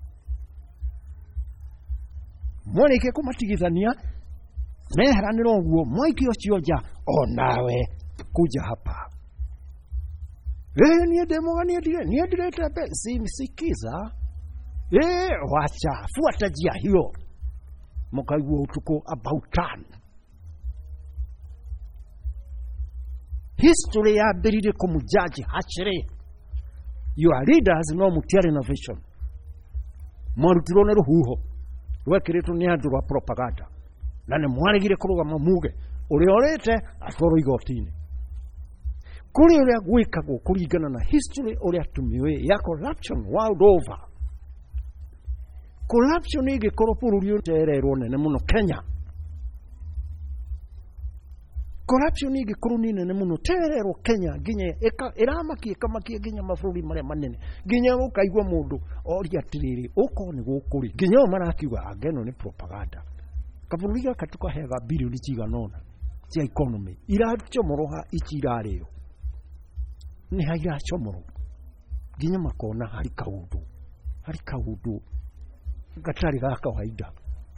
mwarike kumatigithania meheranira uguo mwaikio cionja onawe kuja hapa ni demogania ni direte simsikiza wacha fuata jia hiyo mkaiguo utuko about time history ya biride kumujaji hachire your leaders no mutia renovation mwarutirone ruhuho rwekiritwo ni andu rwa propaganda na ne mwarigire kurugama muge uri orete atoro igotini kuri uria gwikagwo kuringana na history uria tumiwe ya corruption world over corruption igikoro bururi utererwo nene muno Kenya corruption igikoro nene muno tererwo Kenya ginya iramakie kamakie ginya maburi maria manene ginya ukaigwa mundu oria tiriri uko ni gukuri ginya marakiuga ageno ni propaganda kaburi gaka tukahega bilioni ciganona cia economy irachomoroha ichirareo ni haira chomoro ginya makona hari kaudu gatari ga kawaida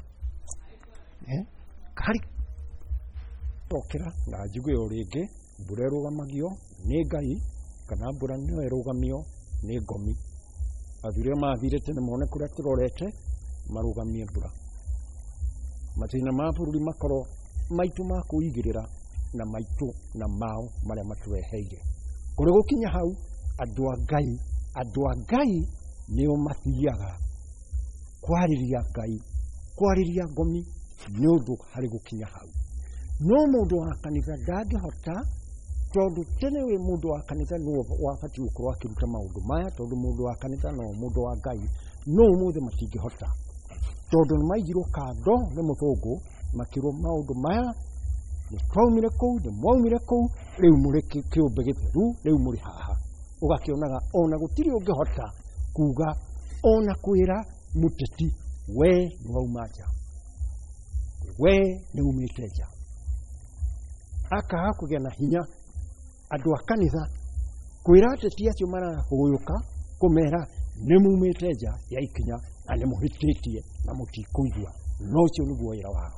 kari tokera na juge orege burero gamagio ni Ngai kana mbura nyo erugamio ni ngomi athire mathirete ne mone kuria turorete marugamie mbura matina ma bururi makoro maitu ma kuigirira na maitu na mao maria matureheire kuri gukinya hau andu a Ngai ni o mathiaga kwariria Ngai kwariria ngomi nyondo hari gukinya hau no mundu wa kanitha ndangihota tondu tene we mundu wa kanitha no wafati ukorwa kiruta maundu maya tondu mundu wa kanitha no mundu wa Ngai no muthe matingihota tondu ni maigirwo kando ni muthungu makirwo maundu maya ni twaumire kou ni mwaumire kou riu muri kiumbe githeru riu muri haha ugakionaga ona gutiri ungihota kuga ona kwira muteti we ni waumaja we ni umiteja aka hakugia na hinya andu akanitha kwira ateti acio marahuyuka kumera ni mumiteja ya ikinya na ni muhititie na mutikuigwa no cio niguo wira wao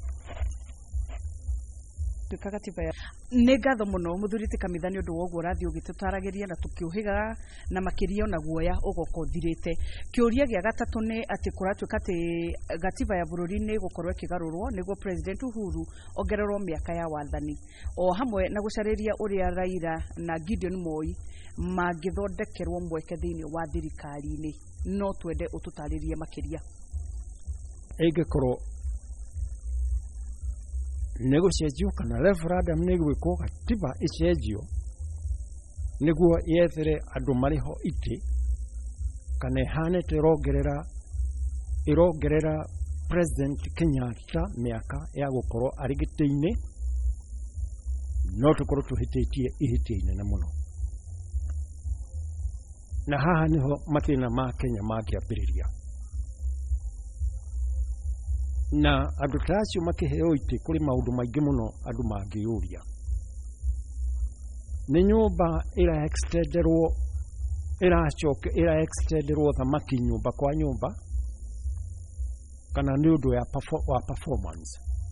kagatiba ya nä ngatho må no må thuri tä kamitha nä å ndå wa å guo rathiä å gä tå taragä na tå kä å hä gaga na makä na guoya å goka å thirä te kä å ria gä a gatatå nä atä kå ratuä ka atä gatiba ya bå rå ri nä gå korwo ä kä garå rwo nä guo President Uhuru ongererwo mä aka ya wathani o hamwe na gå carä ria å rä a Raila na Gideon Moi mangä thondekerwo mweke thä inä wa thirikari-inä no twende å tå tarä rie makä ria ĩngĩ korwo nä gå cenjio kana referendum nä gwä kwo gatiba ä cenjio nä guo yethere andå marä ho itä kana ĩhane ta ĩrongerera President Kenyatta mä aka ya gå korwo arä gä tä-inä no tå korwo tå hä tä tie ihä tia inene må no na haha nä ho mathä na ma Kenya mangä ambä rä ria na andå ta acio makĩheo itĩ kũrĩ maũndũ maingĩ mũno andũ mangĩũria nĩ nyũmba ĩra-extenderwo thamaki nyũmba kwa nyũmba kana nĩ ũndũ wa performance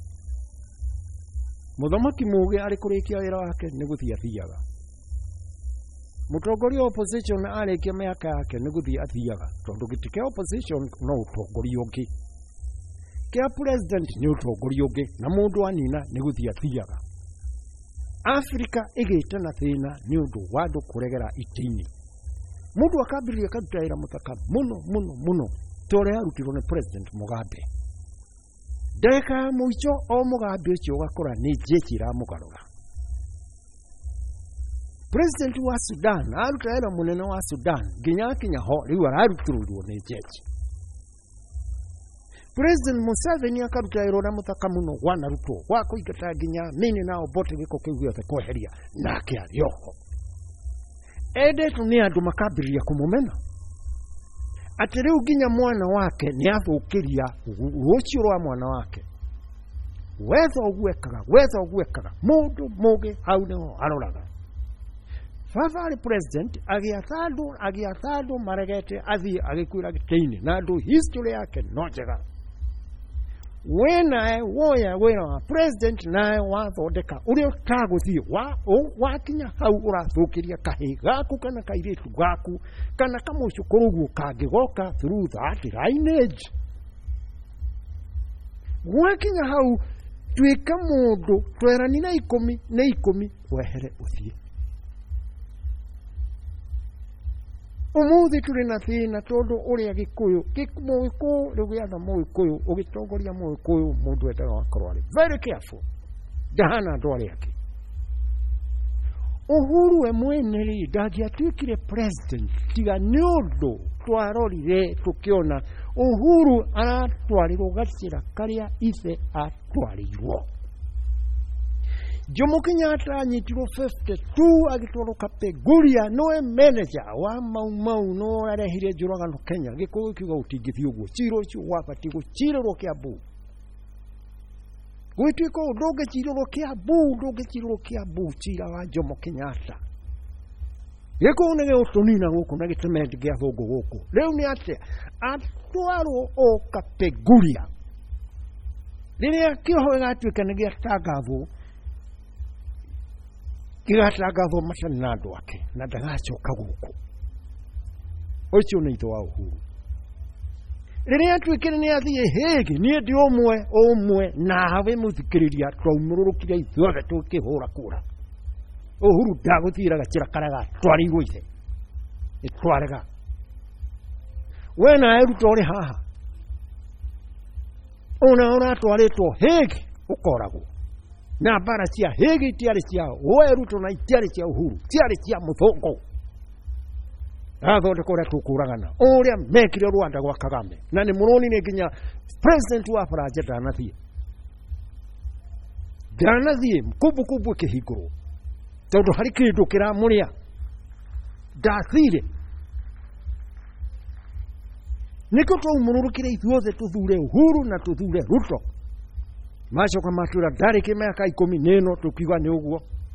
mũthamaki mũũgĩ arĩ kũrĩkia wĩra wake nĩ gũthiĩ athiaga mũtongoria opposition arĩkia mĩaka yake nĩ gũthiĩ athiaga tondũ gĩtĩ kĩa opposition no ũtongoria ũngĩ kia president nĩ ũtongoria ũngĩ na mũndũ anina nĩ gũthiĩ athiaga Africa ĩgĩte na thĩna nĩ ũndũ wa andũ kũregera itĩ-inĩ mũndũ akambĩrĩria akaruta wĩra mũthaka mũno ta ũrĩa yarutirwo nĩ President Mugabe ndagĩka ya mũico o Mugabe ũcio ũgakora nĩ jeshi ĩramũgarũra President wa Sudan aruta wĩra mũnene wa Sudan nginya akinya ho rĩu ararutĩrwo nĩ jeshi President Museveni akaruta wĩra ũrĩa mũthaka mũno wanarutwo wa kũingata nginya mini na Obote gĩko kĩu gĩothe kweheria nake arĩ oho endetwo nĩ andũ makambĩrĩria kũmũmena atĩ rĩu nginya mwana wake nĩ athũkĩria rũciũ rwa mwana wake wetha ũguo ekaga mũndũ mũgĩ hau nĩho aroraga baba arĩ president agĩatha andũ maregete athiĩ agĩkuĩra gĩtĩ-inĩ na andũ history yake no njega wenae woya wĩra wa president nae wathondeka ũrĩa ũtagũthiĩ wakinya hau ũrathũkĩria kahĩ gaku kana kairĩtu gaku kana kamũcukũrũ guo kangĩgoka through that lineage wakinya hau tuĩka mũndũ twerani na ikũmi wehere ũthiĩ umuthi tũrĩ na thĩna tondũ ũrĩa Gĩkũyũ rĩu gĩatha Mũgĩkũyũ ũgĩtongoria Mũgĩkũyũ mũndũ endaga wakorwo arĩ very careful ndahana andũ arĩa angĩ Uhuru we mwene rĩ ndangĩatuĩkire president tiga nĩ ũndũ twarorire tũkĩona Uhuru aratwarĩrwo gacĩra karĩa ithe atwarĩirwo Jomo Kenyatta anyitirwo 52 agĩtwarwo Kapenguria nowe manager wa Mau no arehire njũragano Kenya Gĩkũyũ kiuga gũtingĩthiĩ ũguo cira ũcio wabatiĩ gũcirĩrwo Kiambu gwĩtuĩka ũndũ ndũngĩcirĩrwo Kiambu cira wa Jomo Kenyatta Gĩkũyũ nĩ gĩgũtũnina gũkũ na gĩtemendi gĩa thũngũ gũkũ rĩu nĩ atĩ atwarwo o Kapenguria rĩrĩa kĩoho gĩgatuĩka nĩ gĩatangathwo gĩgatangathwo macani na andũ ake na ndagacoka gũkũ ũcio nĩ ithe wa Uhuru rĩrĩa atuĩkire nĩ athiĩ Hague niĩ ndĩ ũmwe nawe mũthikĩrĩria twaumũrũrũkire ithuothe tũkĩhũra kũra Uhuru ndagũthiĩra gacĩra karĩa gatwarĩirwo ithe nĩtwarega we nawe ruta ũrĩ haha ona ũratwarĩtwo Hague ũkoragwo na mbara cia Hague itiarĩ cia we Ruto na itiarĩ cia Uhuru tiarĩ cia mũthũngũ athondeka ũrĩa tũkũragana ũrĩa mekire Rwanda gwa Kagame na nĩ mũronire nginya president wa Faranja ndanathiĩ kumbukumbu ĩkĩhingũrwo tondũ harĩ kĩndũ kĩramũrĩa ndathire nĩkĩo twaumũrũrũkire ithuothe tũthure Uhuru na tũthure Ruto macoka matwĩra ndarĩ kĩmĩaka 10 n'ĩno tũkiuga nĩ ũguo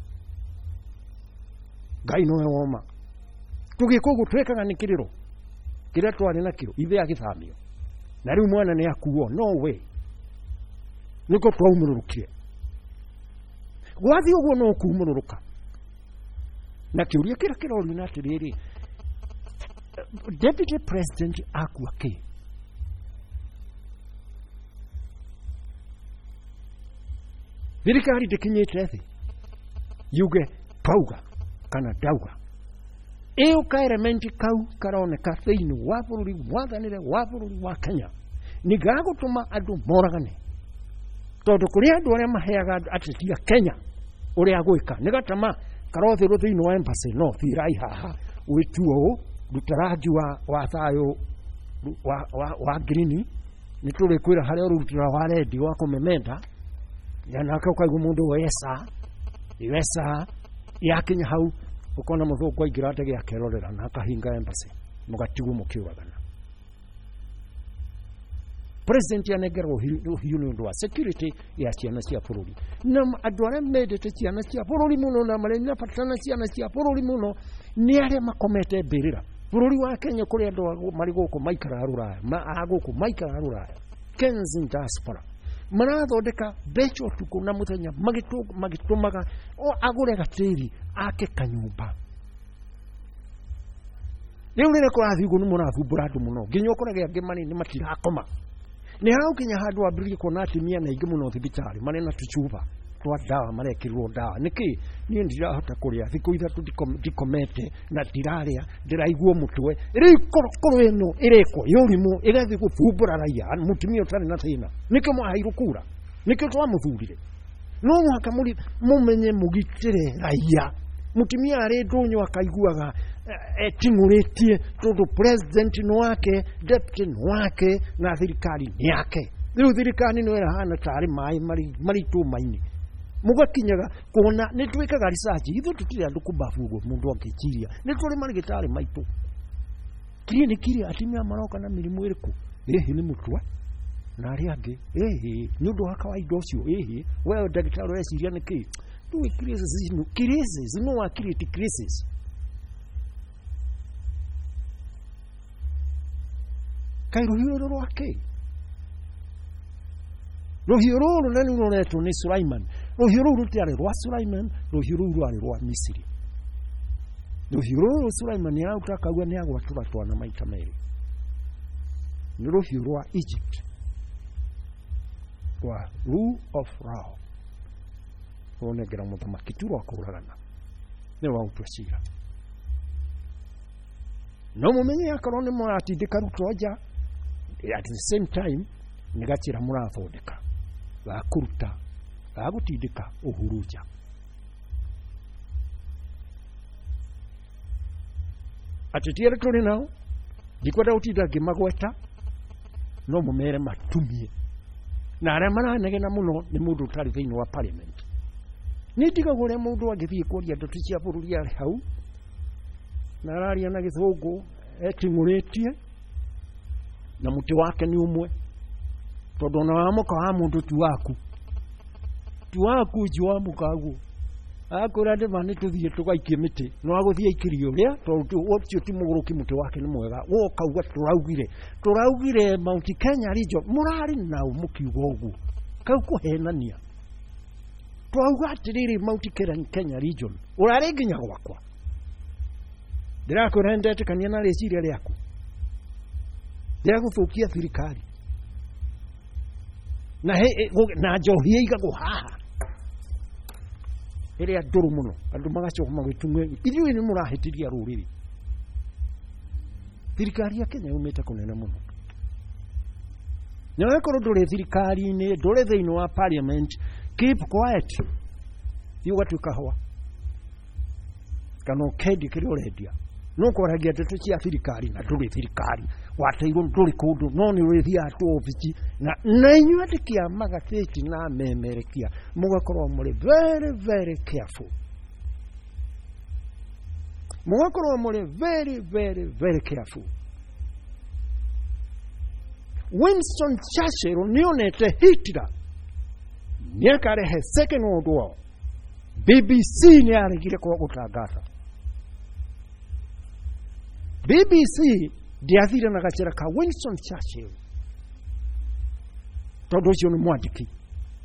Ngai nowe woma tũgĩka ũguo twĩkaga nĩ kĩrĩro kĩrĩa twarĩ nakĩo ithe agĩthamio na rĩu mwana nĩ akuo no way niko twaumururukire gwathi uguo no kuumururuka na kiuria kira kirori na atiriri Deputy President akua ki thirikari ndikinyite thi yuge kauga kana dauga iyo ka elementi kau karoneka thiini wa bururi wathanire wa bururi wa Kenya ni gagutuma andu moragane tondu kuri andu aria maheaga ateti a Kenya uria gwika ni gatama karothirwo thiini wa embassy no thirai haha wituo rutarangi wa thayo wa green ni turi kwira haria rutira wa red wa kumemenda yana kaukaigwo mundu wesa yakinya hau ukona muthuku aingira ndege akerorera na akahinga embassy mugatigu mukiuragana president yanegerwo hiyo ni ndo security ya ciana cia bururi na andu aria mendete ciana cia bururi muno na marenya patana ciana cia bururi muno ni aria makomete mbirira bururi wa Kenya kuri andu mari guku maikara ruraya aguku maikara ruraya Kenyans diaspora marathondeka becho tuko na muthenya magitumaga o agure gatiri ake kanyumba riu rire kurathi ugu ni muravumbura andu muno nginya ukorage angi manini matirakoma ni hau kinya handu ambiririe kuona atimia na ingi muno thibitari manena tuchuva twa dawa marekirwo dawa niki ni ndirahota kuria thiku ithatu ndikomete na ndiraria ndiraigwo mutwe ri korokoro eno ireko yorimu igathi gufumbura raia mutumia utari na thina niki mwahairu kura niki twamuthurire no mwaka muri mumenye mugitire raia mutumia ari ndunyo akaiguaga etinguritie tondu president no wake deputy no wake na thirikari ni yake riu thirikari no era hana tari mai mari tu maini mugakinyaga kuona ni twikaga research ithu tutire andu kubafugo mundu angichiria ni turi marigitari maitu kiri atimia maroka na mirimu iriku ni mutwa na ari angi ni undu wa kawaida ucio wewe daktari weciria niki tu crisis no wa create crisis kairuhio rwake ruhio ruru nani ruretwo ni Sulaiman ruhio ruru tiari rwa Sulaiman ruhio ruru rwari rwa Misiri ruhio ruru Sulaiman ya utakagwa ni agwatura twana maita meri ni ruhio rwa Egypt kwa rule of law onegera muthamaki tu rwa kuragana ni wa utwashira no mumenye akorwo ni muratindika rutoja at the same time nigachira murathondeka gakuruta gagutindika uhuruja atetiere turi nao dikwenda utinda ngimagweta no mumere matumie na aria maranegena muno ni mundu utari thiini wa parliament ni ndigagure mundu angithie kuria ndoto cia bururi ari hau na araria na githungu etinguritie na muti wake ni umwe tondu na wamuka wa mundu tu waku jwa mukagu akora de mane tuthie tugaikie miti no aguthie ikirio ria tondu optio ti muguruki muti wake ni mwega wo kauga turaugire Mount Kenya region murari nau mukiugo ugu kau kuhenania twauga atiriri Mount Kenya region urari nginya gwakwa ndirakora ndete kania na reciria riaku ndiraguthukia thirikari na njohia igago haha ere anduru muno andu magacoka magwitumwe ithuĩ ni murahitiria ruriri thirikari ya Kenya umete kunena muno nyawe korwo nduri thirikari ni nduri thiini wa parliament keep quiet yugatuka hawa kana kedi kiri urendia no kwaragia ndeto cia thirikari na nduri thirikari wateirwo nduri kundu no ni withia tu ofici na inyuĩ tikia magateti na memerekia mugakorwo muri very very careful mugakorwo muri very very very careful Winston Churchill nionete Hitler niakarehe second world war BBC ni aregire kwa gutangatha BBC ndiathire na gachera ka Winston Churchill tondu ucio ni mwandiki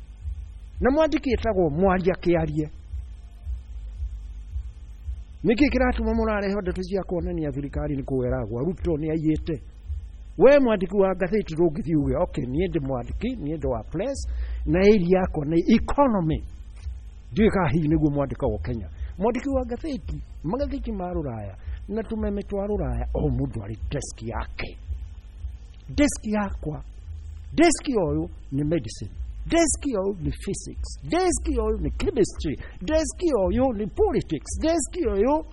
na mwandiki etagwo Mwaria Kĩarie. Niki kiratuma murarehe ndeto cia kuonania thirikari ni kuweragwo Ruto ni aiyete. We mwandiki wa gatheti ndũngĩthiĩ uge okay niĩ ndĩ mwandiki niĩ ndĩ wa press na area yakwa nĩ economy. Ndika hihi nĩguo mwandĩka wa Kenya. Mwandiki wa gatheti magatheti ma Rũraya na tumeme twa Rũraya o mũndũ arĩ desk yake. Desk yakwa, desk oyo ni medicine, desk oyo ni physics, desk oyo ni chemistry, desk oyo ni politics, desk oyo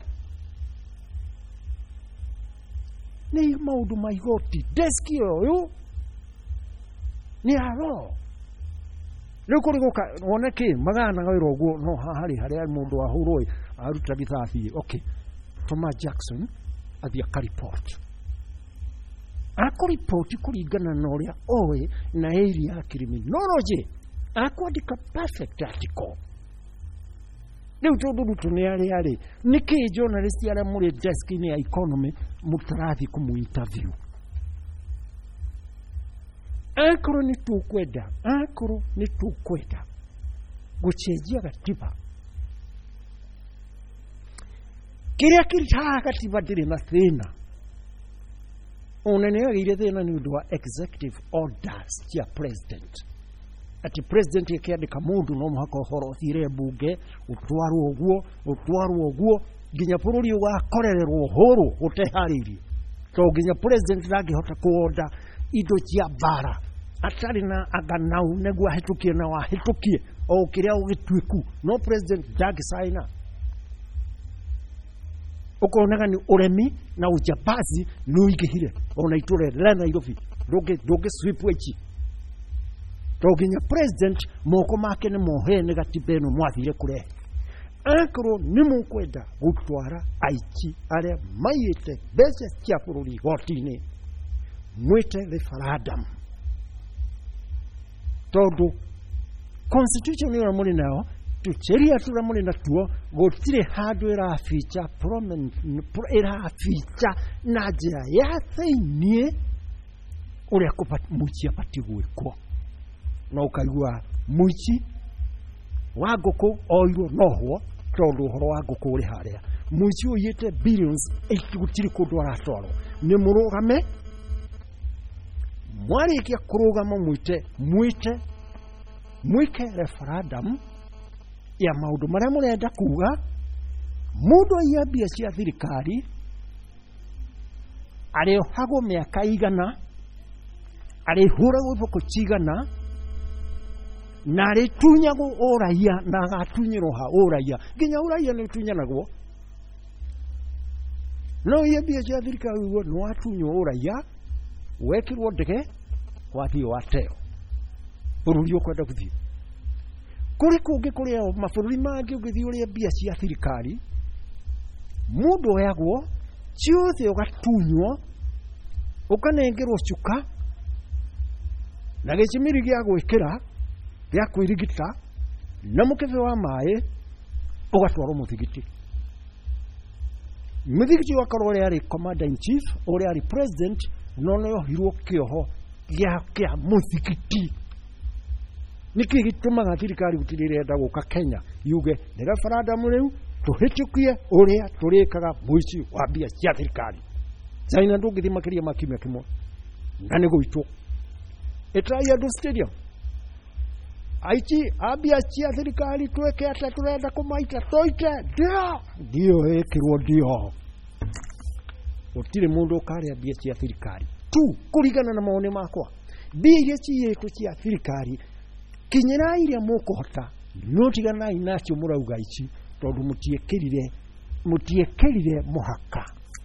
ni maundu ma igoti, desk oyo ni aro. Rĩu kũrĩ gũka wone kĩ magana wĩra ũguo no harĩa mũndũ ahũrwo aruta gĩthabi. Okay, Thomas Jackson athia karipoti akuripoti kuringana na ũrĩa oĩ na area ya criminology akwandĩka perfect article. Rĩu tondũ Ruto nĩ arĩ nĩkĩ journalist arĩa mũrĩ desk-inĩ ya economy mũtarathi kũmũ-interview? Akorwo nĩ tũkwenda gũcenjia gatiba, kĩrĩa kĩrĩ gatiba ndĩrĩ na thĩna. Unene agire thĩna nĩ ũndũ wa executive orders cia president. Ati president akiandĩka mũndũ no mũhaka ũhoro ũthire mbunge ũtwarwo ũguo nginya bũrũri ũgakorererwo ũhũrũ ũteharĩirie. To nginya president ndangĩhota kuonda indo cia bara atarĩ na aganau nĩguo ahĩtũkie na wahĩtũkie o kĩrĩa ũgĩtuĩku. No president ndangĩsaina. Ukonaga ni uremi na ujabazi nuigihire ona itore la Nairobi doge sweep wechi toginya president moko make ni mohe negatibe no mwathire kure akoro ni mukwenda gutwara aichi are mayete bese cia bururi gotini mwite referendum todo constitution ni ramuri nao tucheria turamuri natuo gotire handũ ĩraficha prominent ĩraficha na njĩra ya thĩinĩ ũrĩa mũici abatiĩ gwĩkwo. No ũkaigua mũici wa ngũkũ oirwo nohwo tondũ ũhoro wa ngũkũ ũrĩ harĩa. Mũici ũiyĩte billions gũtirĩ kũndũ aratwarwo. Nĩ mũrũgame mwarĩkia kũrũgama mwĩke referendum ya maundu maria murenda kuga. Mundu aiya mbia cia thirikari arĩohagwo mĩaka igana, arĩhũragwo iboko cigana na arĩtunyagwo ũraiya na agatunyĩrwo ha ũraiya. Nginya ũraiya nĩ ũtunyanagwo. No aiya mbia cia thirikari ũguo nĩ watunywo ũraiya wekĩrwo ndege wathiĩ wateo bũrũri ũkwenda gũthiĩ. Kuri kungi kuri mabũrũri mangĩ ũgĩthiĩ ũrĩa mbia cia thirikari mũndũ oyagwo ciothe ũgatunywo ũkanengerwo cuka na gĩcimiri gĩa gwĩkĩra gĩa kwĩrigita na mũkebe wa maĩ ũgatwarwo mũthigiti. Mũthigiti wakorwo ũrĩa arĩ commander in chief ũrĩa arĩ president no nĩohirwo kĩoho gĩa mũthigiti. Niki gitumaga thirikari gutirĩrenda gũka Kenya yuge nĩ referendum rĩu tũhĩtũkie ũrĩa tũrĩkaga mũici wa mbia cia thirikari. China ndũngĩthiĩ makĩria ma kiumia kĩmwe na nĩ gũitwo ĩtrai andũ stadium aichi abia cia thirikari tweke atĩa tũrenda kũmaita toite ndio ĩkĩrwo ndio. Gũtirĩ mũndũ ũkarĩa mbia cia thirikari tu kũringana na maoni makwa. Mbia iria ciĩtwo cia thirikari kinyĩra iria mũkũhota no tiganai nacio mũrauga ici tondũ mũtiekĩrire mũhaka.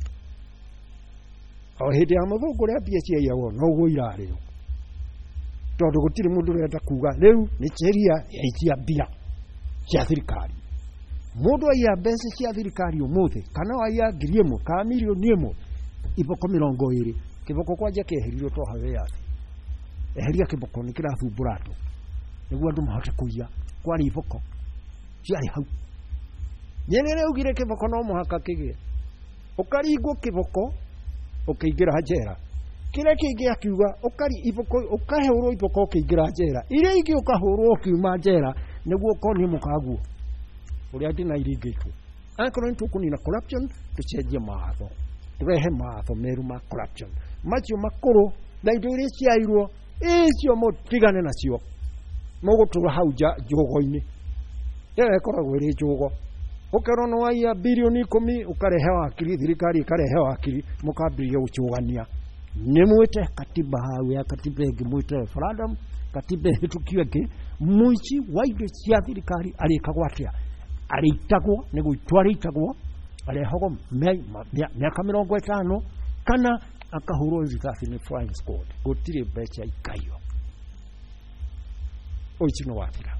O hĩndĩ ya mũthũngũ rĩa mbia ciaiyagwo noguo irarĩo tondũ gũtirĩ mũndũ ũrenda kuga rĩu nĩ sheria ya icia mbia cia thirikari. Mũndũ aiya mbeca cia thirikari ũmũthĩ kana aiya 1,000 kana milioni 1 iboko 20 kĩboko kwanja kĩeherirwo to hawe yathi. Eheria kĩboko nĩ kĩrathumbũra andũ nĩguo andũ mahote kũiya kwari iboko ciarĩ hau. Nyerere ugire kĩboko no mũhaka kĩgĩe ũkaringwo kĩboko ũkĩingĩra njera. Kĩrĩa kĩngĩ akiuga ũkari iboko ũkahũrwo iboko ũkĩingĩra njera. Iria ingĩ ũkahũrwo ũkiuma njera niguo koni mukaguo uria ndina iringitwo akorwo nĩ tũkũnina corruption tũcenjie mawatho turehe mawatho meru ma corruption macio makũrũ na indo iria ciairwo icio mũtigane nacio mũgũtũra hau njogo-inĩ ĩyo ĩkoragwo ĩrĩ njogo ũkerwo nĩ waiya bilioni 10 ũkarehe wakiri thirikari ĩkarehe wakiri mũkambĩrĩria gũcũgania nĩ mwĩte katiba hau ya katiba ĩngĩ mwĩte referendum katiba ĩhĩtũkio ĩngĩ mũici wa indo cia thirikari arĩkagwo atĩa arĩitagwo nĩ gũitwo arĩitagwo arehagwo mĩaka 50 kana akahũrwo rithathi nĩ flying squad gũtirĩ mbeca ikaio ũici nĩ wathira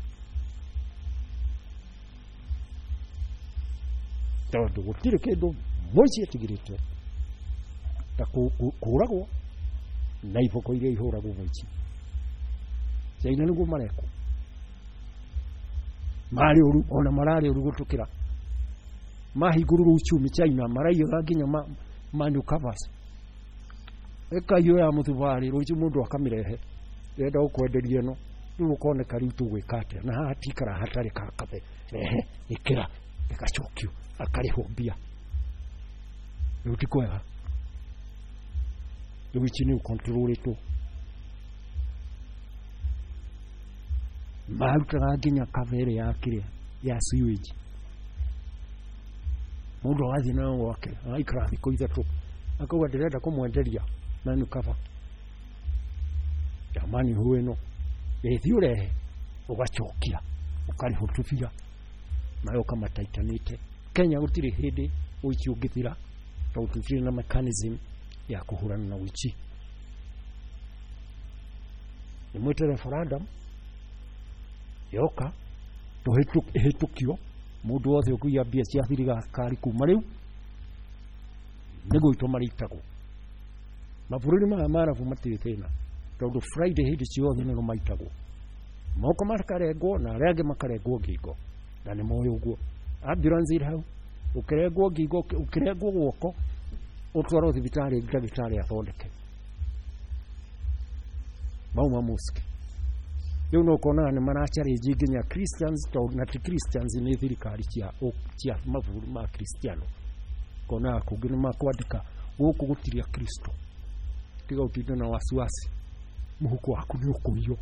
tondũ gũtirĩ kĩndũ mũici atigĩrĩte ta kũragwo na iboko iria ihũragwo mũici China nĩguo marekwo marĩ ũru ona mararĩ ũru gũtũkĩra mahingũrũrwo uchumi China maraiyũra nginya manyu covers ĩkaiyũ ya mũthubari rũciũ mũndũ akamĩrehe yenda gũkwenderia ĩno rĩu ũkoneka rĩu tũgwĩka atĩa na haha tikara hatarĩ kakabe rehe ĩkĩra ĩgacokio akarĩhwo mbia rĩu ti kwega rĩu ici nĩ ũkontrolĩtwo marutaga nginya kavere ya kĩrĩa ya sewage mũndũ wathiĩ nayo gwake aikara thikũ ithatũ akauga ndĩrenda kũmwenderia manyu kava jamani huo ĩno ĩthi ũrehe ũgacokia ũkarĩhwo tũbira nayo ũkamataitanĩte Kenya gũtirĩ hĩndĩ ũici ũngĩthira tondũ tũtirĩ na mechanism ya kũhũrana na ũici nĩ mwĩte referendum yoka tũhĩtũkio mũndũ wothe ũkũiya mbia cia thirikari kuma rĩu nĩ gũitwo marĩitagwo mabũrũri maya marabu matirĩ thĩna tondũ Friday hĩndĩ ciothe nĩno maitagwo moko makarengwo na arĩa angĩ makarengwo ngingo na nĩ moĩ ũguo ambulance irĩ hau ũkĩrengwo ngingo ũkĩrengwo guoko ũtwarwo thibitarĩ ndagĩtarĩ athondeke mauma mosque rĩu no kuona nĩ marachallenge nginya Christians tondũ na ti Christians nĩ thirikari cia mabũrũri ma Kristiano kona kũngĩ nĩ makwandĩka gũkũ gũtiria Kristo tiga ũtinde na wasiwasi mũhuko waku nĩ ũkũiywo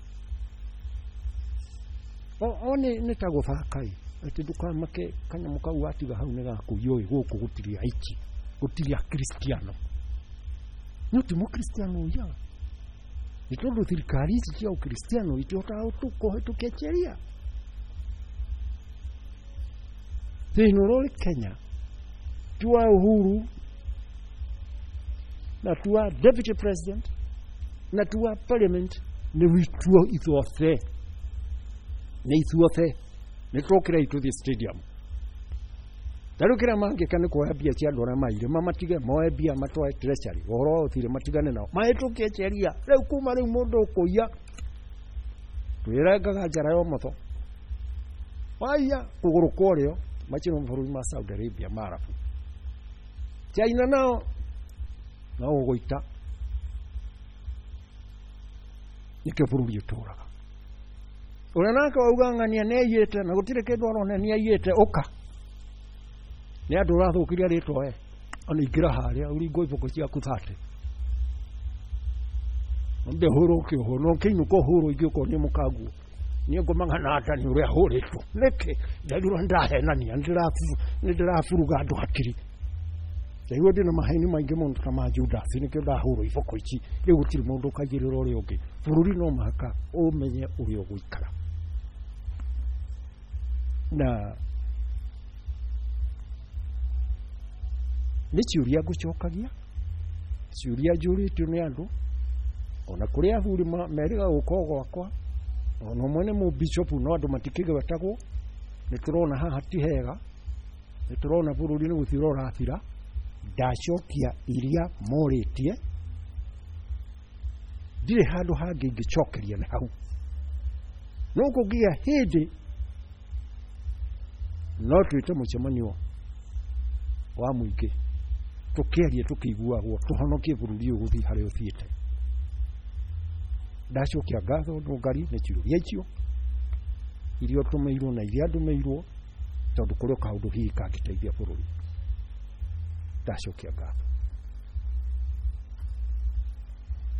nĩ ta gũthaka atĩ ndũkamake kanyamũ kau watiga hau nĩ gakũiywo gũkũ gũtiria aici gũtiria Kristiano no ti mũkristiano ũya nĩ tondũ thirikari ici cia ũkristiano itihotaga kũhĩtũkia sheria thĩinĩ ũrĩa Kenya tuwa Uhuru na tuwa deputy president na tuwa parliament nĩ wituo ithuothe nĩ ithuothe nĩ tũkĩra itũthiĩ stadium tarũkĩra mangĩka nĩ kuoya mbia cia andũ arĩa maire matige moe mbia matwae treasury ũhoro ũthire matigane nao mahĩtũkie sheria rĩu kuma rĩu mũndũ ũkũiya twĩrengaga njara ya ũmotho waiya kũgũrũ kũrĩo macio mabũrũri ma Saudi Arabia marabu China nao no ũgũita nĩkĩo bũrũri ũtũraga ũrĩa nake wauga ng'ania nĩaiyĩte na gũtirĩ kĩndũ arona nĩaiyĩte ũka nĩ andũ ũrathũkiria rĩtwa ona ingĩra harĩa ũringwo iboko ciaku 30 mbe hũrwo ũkĩohwo no kĩinũka ũhũrwo ingĩ ũkorwo nĩ mũkaguo nĩ ngũmang'ana ata nĩ ũrĩa hũrĩtwo nĩkĩ ndarĩrwo ndahenania nĩndĩraburuga andũ hakiri ndaigua ndĩna maheni maingĩ mũno ta ma Judas nĩkĩo ndahũrwo iboko ici rĩu gũtirĩ mũndũ ũkaigĩrĩra ũrĩa ũngĩ bũrũri no mũhaka ũmenye ũrĩa ũgũikara na nĩ ciũria ngũcokagia ciũria njũrĩtio nĩ andũ ona kũrĩa athuri meriga gũkorwo gwakwa ona mwene mũbishopu no andũ matikĩgwetagwo nĩ tũrona haha ti hega nĩ tũrona bũrũri nĩ gũthira ũrathira ndacokia iria morĩtie ndirĩ handũ hangĩ ingĩcokeria nĩ hau no kũngĩgĩa hĩndĩ no twĩte mũcemanio wa mũingĩ tũkĩarie tũkĩiguagwo tũhonokie bũrũri ũyũ gũthiĩ harĩa ũthiĩte ndacokia ngatho ndũngari nĩ ciũria icio iria tũmĩirwo na iria ndũmĩirwo tondũ kũrĩ kaũndũ hihi kangĩteithia bũrũri. Ndacokia ngatho.